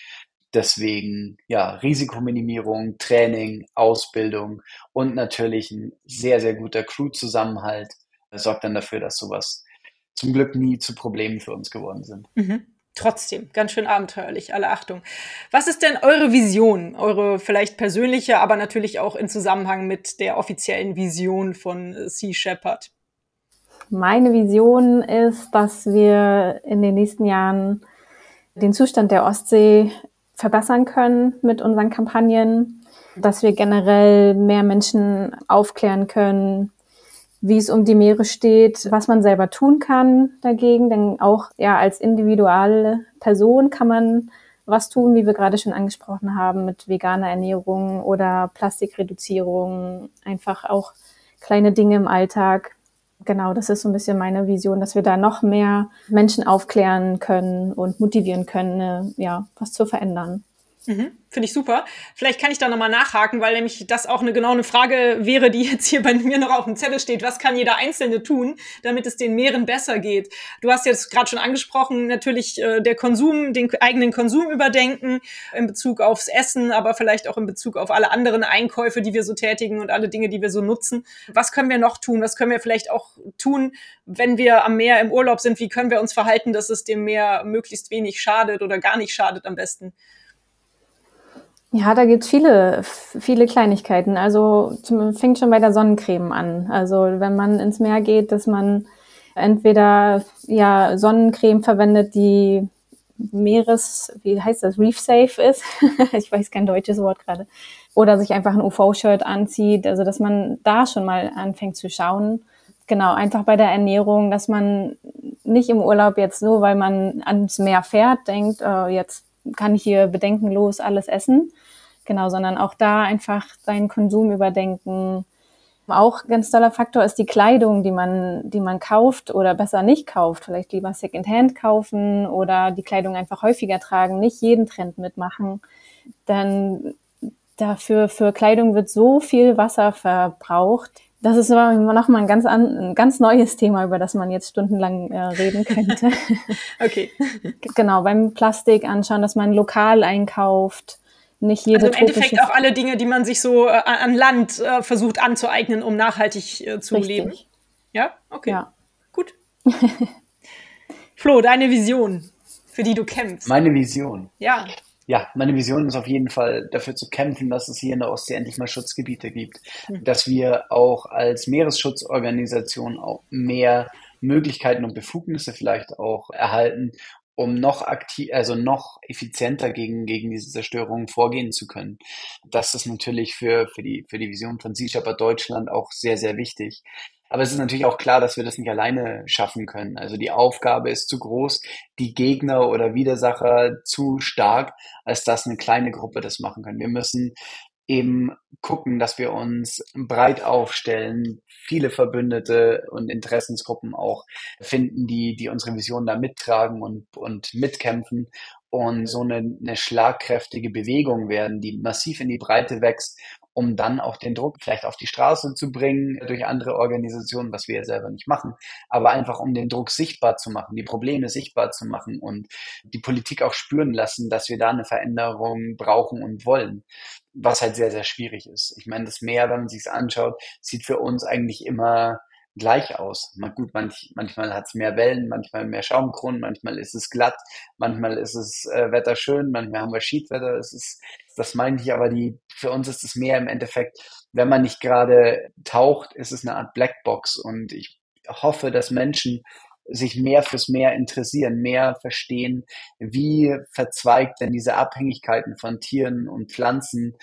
Deswegen, ja, Risikominimierung, Training, Ausbildung und natürlich ein sehr, sehr guter Crew-Zusammenhalt sorgt dann dafür, dass sowas zum Glück nie zu Problemen für uns geworden sind. Mhm. Trotzdem, ganz schön abenteuerlich, alle Achtung. Was ist denn eure Vision? Eure vielleicht persönliche, aber natürlich auch in Zusammenhang mit der offiziellen Vision von Sea Shepherd? Meine Vision ist, dass wir in den nächsten Jahren den Zustand der Ostsee verbessern können mit unseren Kampagnen, dass wir generell mehr Menschen aufklären können, wie es um die Meere steht, was man selber tun kann dagegen. Denn auch als individuelle Person kann man was tun, wie wir gerade schon angesprochen haben, mit veganer Ernährung oder Plastikreduzierung, einfach auch kleine Dinge im Alltag. Genau, das ist so ein bisschen meine Vision, dass wir da noch mehr Menschen aufklären können und motivieren können, was zu verändern. Mhm, finde ich super. Vielleicht kann ich da nochmal nachhaken, weil nämlich das auch genau eine Frage wäre, die jetzt hier bei mir noch auf dem Zettel steht. Was kann jeder Einzelne tun, damit es den Meeren besser geht? Du hast jetzt gerade schon angesprochen, natürlich der Konsum, den eigenen Konsum überdenken in Bezug aufs Essen, aber vielleicht auch in Bezug auf alle anderen Einkäufe, die wir so tätigen und alle Dinge, die wir so nutzen. Was können wir noch tun? Was können wir vielleicht auch tun, wenn wir am Meer im Urlaub sind? Wie können wir uns verhalten, dass es dem Meer möglichst wenig schadet oder gar nicht schadet am besten? Ja, da gibt's viele Kleinigkeiten. Also fängt schon bei der Sonnencreme an. Also wenn man ins Meer geht, dass man entweder Sonnencreme verwendet, die Reef safe ist. Ich weiß kein deutsches Wort gerade. Oder sich einfach ein UV-Shirt anzieht. Also dass man da schon mal anfängt zu schauen. Genau, einfach bei der Ernährung, dass man nicht im Urlaub jetzt nur, weil man ans Meer fährt, denkt, jetzt kann ich hier bedenkenlos alles essen. Genau, sondern auch da einfach seinen Konsum überdenken. Auch ganz toller Faktor ist die Kleidung, die man kauft oder besser nicht kauft. Vielleicht lieber Secondhand kaufen oder die Kleidung einfach häufiger tragen, nicht jeden Trend mitmachen. Denn für Kleidung wird so viel Wasser verbraucht. Das ist nochmal ein ganz neues Thema, über das man jetzt stundenlang reden könnte. Okay. Genau, beim Plastik anschauen, dass man lokal einkauft. Nicht jede also im Endeffekt auch alle Dinge, die man sich so an Land versucht anzueignen, um nachhaltig zu leben. Ja? Okay. Ja. Gut. Flo, deine Vision, für die du kämpfst. Meine Vision. Ja. Ja, meine Vision ist auf jeden Fall dafür zu kämpfen, dass es hier in der Ostsee endlich mal Schutzgebiete gibt. Dass wir auch als Meeresschutzorganisation auch mehr Möglichkeiten und Befugnisse vielleicht auch erhalten, um noch noch effizienter gegen diese Zerstörung vorgehen zu können. Das ist natürlich für die Vision von Sea Shepherd Deutschland auch sehr, sehr wichtig. Aber es ist natürlich auch klar, dass wir das nicht alleine schaffen können. Also die Aufgabe ist zu groß, die Gegner oder Widersacher zu stark, als dass eine kleine Gruppe das machen kann. Wir müssen eben gucken, dass wir uns breit aufstellen, viele Verbündete und Interessensgruppen auch finden, die unsere Vision da mittragen und mitkämpfen und so eine schlagkräftige Bewegung werden, die massiv in die Breite wächst, um dann auch den Druck vielleicht auf die Straße zu bringen durch andere Organisationen, was wir ja selber nicht machen, aber einfach um den Druck sichtbar zu machen, die Probleme sichtbar zu machen und die Politik auch spüren lassen, dass wir da eine Veränderung brauchen und wollen, was halt sehr, sehr schwierig ist. Ich meine, das Meer, wenn man sich's anschaut, sieht für uns eigentlich immer gleich aus. Manchmal hat es mehr Wellen, manchmal mehr Schaumkronen, manchmal ist es glatt, manchmal ist es Wetter schön, manchmal haben wir Schiedwetter. Das meine ich, aber für uns ist das Meer im Endeffekt, wenn man nicht gerade taucht, ist es eine Art Blackbox. Und ich hoffe, dass Menschen sich mehr fürs Meer interessieren, mehr verstehen, wie verzweigt denn diese Abhängigkeiten von Tieren und Pflanzen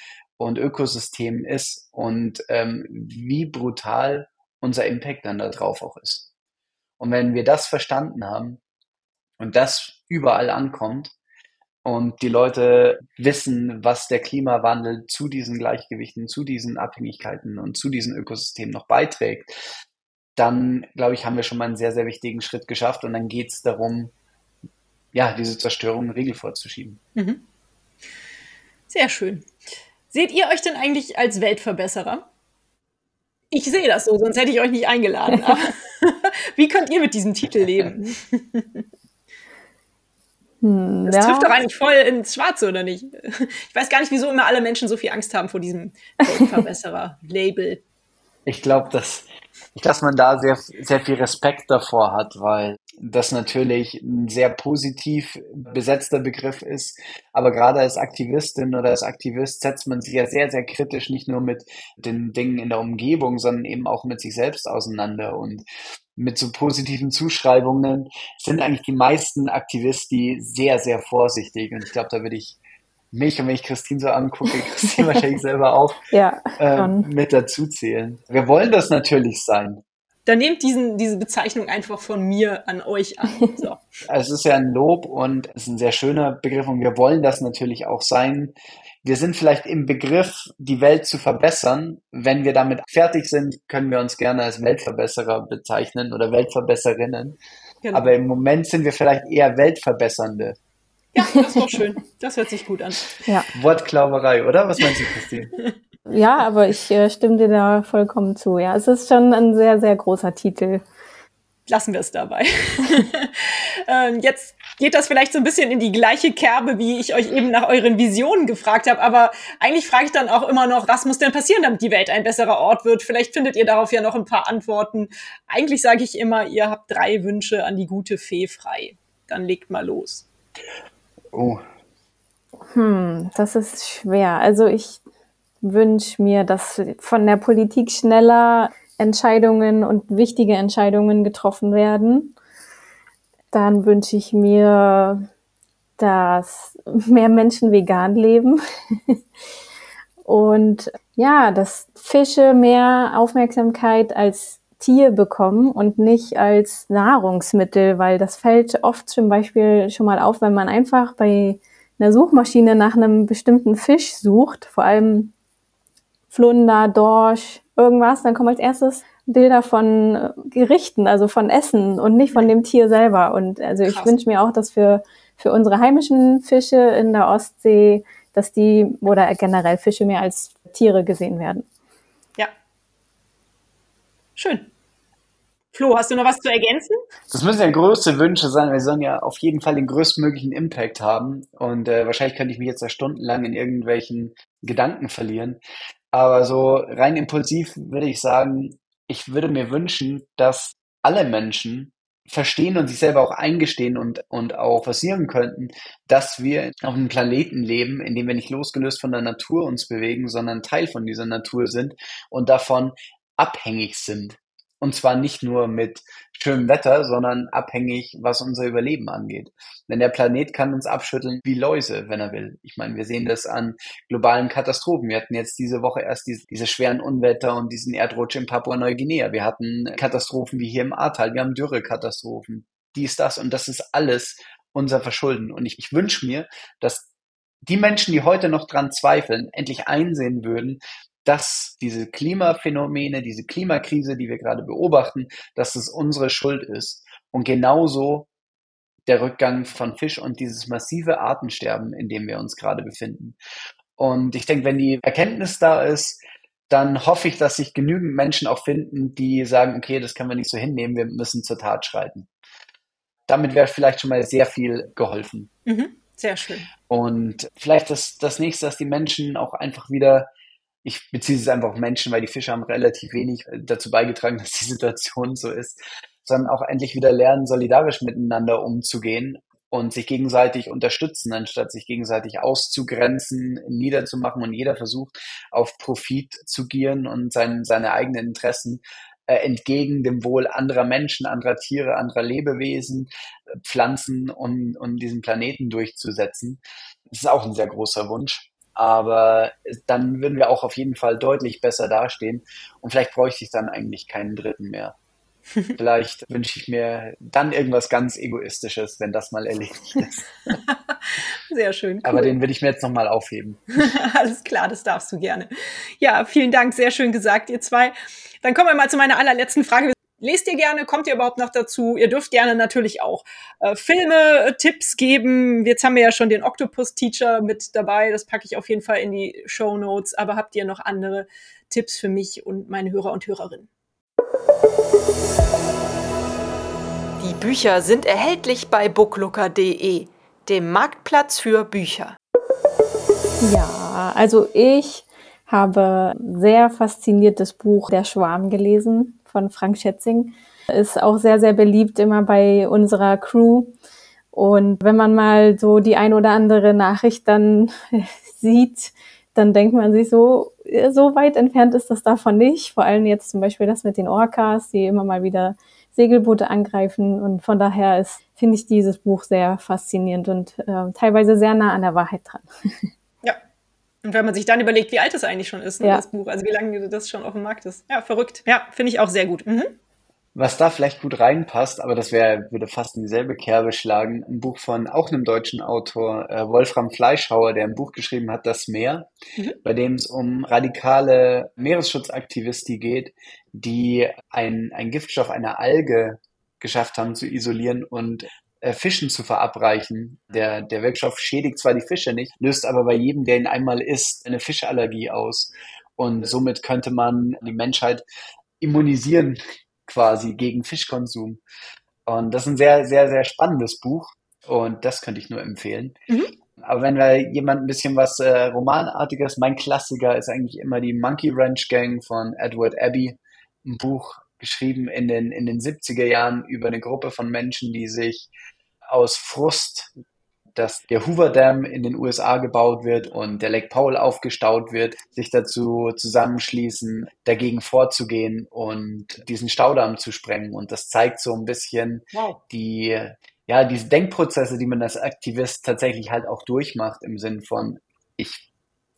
und Ökosystem ist und wie brutal unser Impact dann da drauf auch ist. Und wenn wir das verstanden haben und das überall ankommt und die Leute wissen, was der Klimawandel zu diesen Gleichgewichten, zu diesen Abhängigkeiten und zu diesen Ökosystemen noch beiträgt, dann, glaube ich, haben wir schon mal einen sehr, sehr wichtigen Schritt geschafft. Und dann geht es darum, ja, diese Zerstörung einen Riegel vorzuschieben. Mhm. Sehr schön. Seht ihr euch denn eigentlich als Weltverbesserer? Ich sehe das so, sonst hätte ich euch nicht eingeladen. Aber wie könnt ihr mit diesem Titel leben? Das trifft doch eigentlich voll ins Schwarze, oder nicht? Ich weiß gar nicht, wieso immer alle Menschen so viel Angst haben vor diesem Weltverbesserer-Label. Ich glaube, dass man da sehr, sehr viel Respekt davor hat, weil das natürlich ein sehr positiv besetzter Begriff ist. Aber gerade als Aktivistin oder als Aktivist setzt man sich ja sehr, sehr kritisch nicht nur mit den Dingen in der Umgebung, sondern eben auch mit sich selbst auseinander. Und mit so positiven Zuschreibungen sind eigentlich die meisten Aktivisten sehr, sehr vorsichtig. Und ich glaube, da würde ich mich, und wenn ich Christine so angucke, Christine wahrscheinlich selber auch Ja, mit dazu zählen. Wir wollen das natürlich sein. Dann nehmt diese Bezeichnung einfach von mir an euch an. So. Also es ist ja ein Lob und es ist ein sehr schöner Begriff und wir wollen das natürlich auch sein. Wir sind vielleicht im Begriff, die Welt zu verbessern. Wenn wir damit fertig sind, können wir uns gerne als Weltverbesserer bezeichnen oder Weltverbesserinnen. Genau. Aber im Moment sind wir vielleicht eher Weltverbessernde. Ja, das ist doch schön. Das hört sich gut an. Ja. Wortklauberei, oder? Was meinst du, Christine? Ja, aber ich stimme dir da vollkommen zu. Ja, es ist schon ein sehr, sehr großer Titel. Lassen wir es dabei. Jetzt geht das vielleicht so ein bisschen in die gleiche Kerbe, wie ich euch eben nach euren Visionen gefragt habe. Aber eigentlich frage ich dann auch immer noch, was muss denn passieren, damit die Welt ein besserer Ort wird? Vielleicht findet ihr darauf ja noch ein paar Antworten. Eigentlich sage ich immer, ihr habt 3 Wünsche an die gute Fee frei. Dann legt mal los. Oh. Das ist schwer. Also ich wünsche mir, dass von der Politik schneller Entscheidungen und wichtige Entscheidungen getroffen werden. Dann wünsche ich mir, dass mehr Menschen vegan leben. Und ja, dass Fische mehr Aufmerksamkeit als Tier bekommen und nicht als Nahrungsmittel, weil das fällt oft zum Beispiel schon mal auf, wenn man einfach bei einer Suchmaschine nach einem bestimmten Fisch sucht, vor allem Flunder, Dorsch, irgendwas, dann kommen als erstes Bilder von Gerichten, also von Essen und nicht von dem Tier selber. Und also ich wünsche mir auch, dass für unsere heimischen Fische in der Ostsee, dass die oder generell Fische mehr als Tiere gesehen werden. Ja. Schön. Flo, hast du noch was zu ergänzen? Das müssen ja größte Wünsche sein. Wir sollen ja auf jeden Fall den größtmöglichen Impact haben. Und wahrscheinlich könnte ich mich jetzt da stundenlang in irgendwelchen Gedanken verlieren. Aber so rein impulsiv würde ich sagen, ich würde mir wünschen, dass alle Menschen verstehen und sich selber auch eingestehen und auch passieren könnten, dass wir auf einem Planeten leben, in dem wir nicht losgelöst von der Natur uns bewegen, sondern Teil von dieser Natur sind und davon abhängig sind. Und zwar nicht nur mit schönem Wetter, sondern abhängig, was unser Überleben angeht. Denn der Planet kann uns abschütteln wie Läuse, wenn er will. Ich meine, wir sehen das an globalen Katastrophen. Wir hatten jetzt diese Woche erst diese schweren Unwetter und diesen Erdrutsch in Papua-Neuguinea. Wir hatten Katastrophen wie hier im Ahrtal. Wir haben Dürrekatastrophen. Dies, das. Und das ist alles unser Verschulden. Und ich wünsche mir, dass die Menschen, die heute noch dran zweifeln, endlich einsehen würden, dass diese Klimaphänomene, diese Klimakrise, die wir gerade beobachten, dass es unsere Schuld ist. Und genauso der Rückgang von Fisch und dieses massive Artensterben, in dem wir uns gerade befinden. Und ich denke, wenn die Erkenntnis da ist, dann hoffe ich, dass sich genügend Menschen auch finden, die sagen, okay, das können wir nicht so hinnehmen, wir müssen zur Tat schreiten. Damit wäre vielleicht schon mal sehr viel geholfen. Sehr schön. Und vielleicht das nächste, dass die Menschen auch einfach wieder, ich beziehe es einfach auf Menschen, weil die Fische haben relativ wenig dazu beigetragen, dass die Situation so ist, sondern auch endlich wieder lernen, solidarisch miteinander umzugehen und sich gegenseitig unterstützen, anstatt sich gegenseitig auszugrenzen, niederzumachen und jeder versucht, auf Profit zu gieren und seine eigenen Interessen entgegen dem Wohl anderer Menschen, anderer Tiere, anderer Lebewesen, Pflanzen und diesen Planeten durchzusetzen. Das ist auch ein sehr großer Wunsch. aber dann würden wir auch auf jeden Fall deutlich besser dastehen und vielleicht bräuchte ich dann eigentlich keinen dritten mehr. Vielleicht wünsche ich mir dann irgendwas ganz Egoistisches, wenn das mal erledigt ist. Sehr schön. Cool. Aber den will ich mir jetzt nochmal aufheben. Alles klar, das darfst du gerne. Ja, vielen Dank, sehr schön gesagt, ihr zwei. Dann kommen wir mal zu meiner allerletzten Frage. Lest ihr gerne? Kommt ihr überhaupt noch dazu? Ihr dürft gerne natürlich auch Filme, Tipps geben. Jetzt haben wir ja schon den Octopus-Teacher mit dabei. Das packe ich auf jeden Fall in die Shownotes. Aber habt ihr noch andere Tipps für mich und meine Hörer und Hörerinnen? Die Bücher sind erhältlich bei booklooker.de, dem Marktplatz für Bücher. Ja, also ich habe sehr fasziniert das Buch Der Schwarm gelesen von Frank Schätzing. Ist auch sehr, sehr beliebt immer bei unserer Crew. Und wenn man mal so die ein oder andere Nachricht dann sieht, dann denkt man sich so weit entfernt ist das davon nicht. Vor allem jetzt zum Beispiel das mit den Orcas, die immer mal wieder Segelboote angreifen. Und von daher finde ich dieses Buch sehr faszinierend und teilweise sehr nah an der Wahrheit dran. Ja. Und wenn man sich dann überlegt, wie alt es eigentlich schon ist, das Buch, also wie lange das schon auf dem Markt ist. Ja, verrückt. Ja, finde ich auch sehr gut. Mhm. Was da vielleicht gut reinpasst, aber das würde fast in dieselbe Kerbe schlagen, ein Buch von auch einem deutschen Autor, Wolfram Fleischhauer, der ein Buch geschrieben hat, Das Meer, bei dem es um radikale Meeresschutzaktivisten geht, die einen Giftstoff einer Alge geschafft haben zu isolieren und Fischen zu verabreichen. Der Wirkstoff schädigt zwar die Fische nicht, löst aber bei jedem, der ihn einmal isst, eine Fischallergie aus. Und somit könnte man die Menschheit immunisieren quasi gegen Fischkonsum. Und das ist ein sehr, sehr, sehr spannendes Buch und das könnte ich nur empfehlen. Mhm. Aber wenn wir jemand ein bisschen was Romanartiges, mein Klassiker ist eigentlich immer die Monkey Wrench Gang von Edward Abbey, ein Buch geschrieben in den 70er Jahren über eine Gruppe von Menschen, die sich aus Frust, dass der Hoover Dam in den USA gebaut wird und der Lake Powell aufgestaut wird, sich dazu zusammenschließen, dagegen vorzugehen und diesen Staudamm zu sprengen. Und das zeigt so ein bisschen diese Denkprozesse, die man als Aktivist tatsächlich halt auch durchmacht, im Sinn von, ich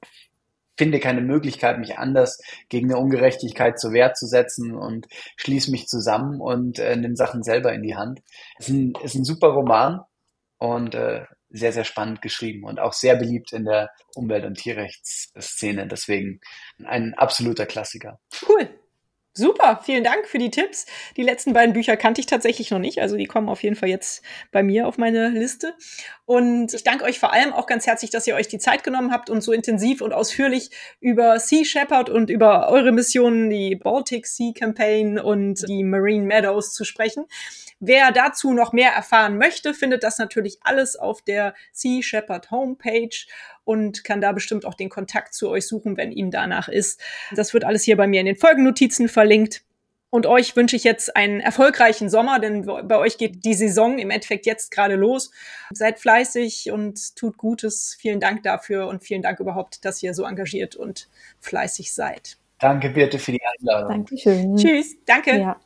finde keine Möglichkeit, mich anders gegen eine Ungerechtigkeit zur Wehr zu setzen und schließe mich zusammen und nehme Sachen selber in die Hand. Ist ein super Roman und sehr, sehr spannend geschrieben und auch sehr beliebt in der Umwelt- und Tierrechtsszene. Deswegen ein absoluter Klassiker. Cool. Super, vielen Dank für die Tipps. Die letzten beiden Bücher kannte ich tatsächlich noch nicht, also die kommen auf jeden Fall jetzt bei mir auf meine Liste. Und ich danke euch vor allem auch ganz herzlich, dass ihr euch die Zeit genommen habt und so intensiv und ausführlich über Sea Shepherd und über eure Missionen, die Baltic Sea Campaign und die Marine Meadows zu sprechen. Wer dazu noch mehr erfahren möchte, findet das natürlich alles auf der Sea Shepherd Homepage und kann da bestimmt auch den Kontakt zu euch suchen, wenn ihm danach ist. Das wird alles hier bei mir in den Folgennotizen verlinkt. Und euch wünsche ich jetzt einen erfolgreichen Sommer, denn bei euch geht die Saison im Endeffekt jetzt gerade los. Seid fleißig und tut Gutes. Vielen Dank dafür und vielen Dank überhaupt, dass ihr so engagiert und fleißig seid. Danke, Birte, für die Einladung. Dankeschön. Tschüss, danke. Ja.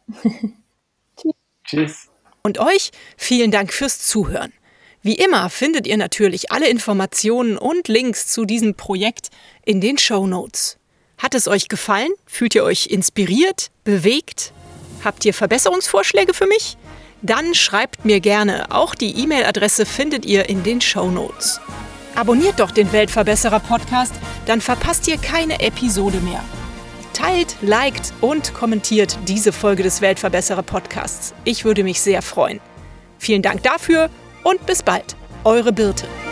Tschüss. Und euch vielen Dank fürs Zuhören. Wie immer findet ihr natürlich alle Informationen und Links zu diesem Projekt in den Shownotes. Hat es euch gefallen? Fühlt ihr euch inspiriert, bewegt? Habt ihr Verbesserungsvorschläge für mich? Dann schreibt mir gerne. Auch die E-Mail-Adresse findet ihr in den Shownotes. Abonniert doch den Weltverbesserer-Podcast, dann verpasst ihr keine Episode mehr. Teilt, liked und kommentiert diese Folge des Weltverbesserer-Podcasts. Ich würde mich sehr freuen. Vielen Dank dafür und bis bald. Eure Birte.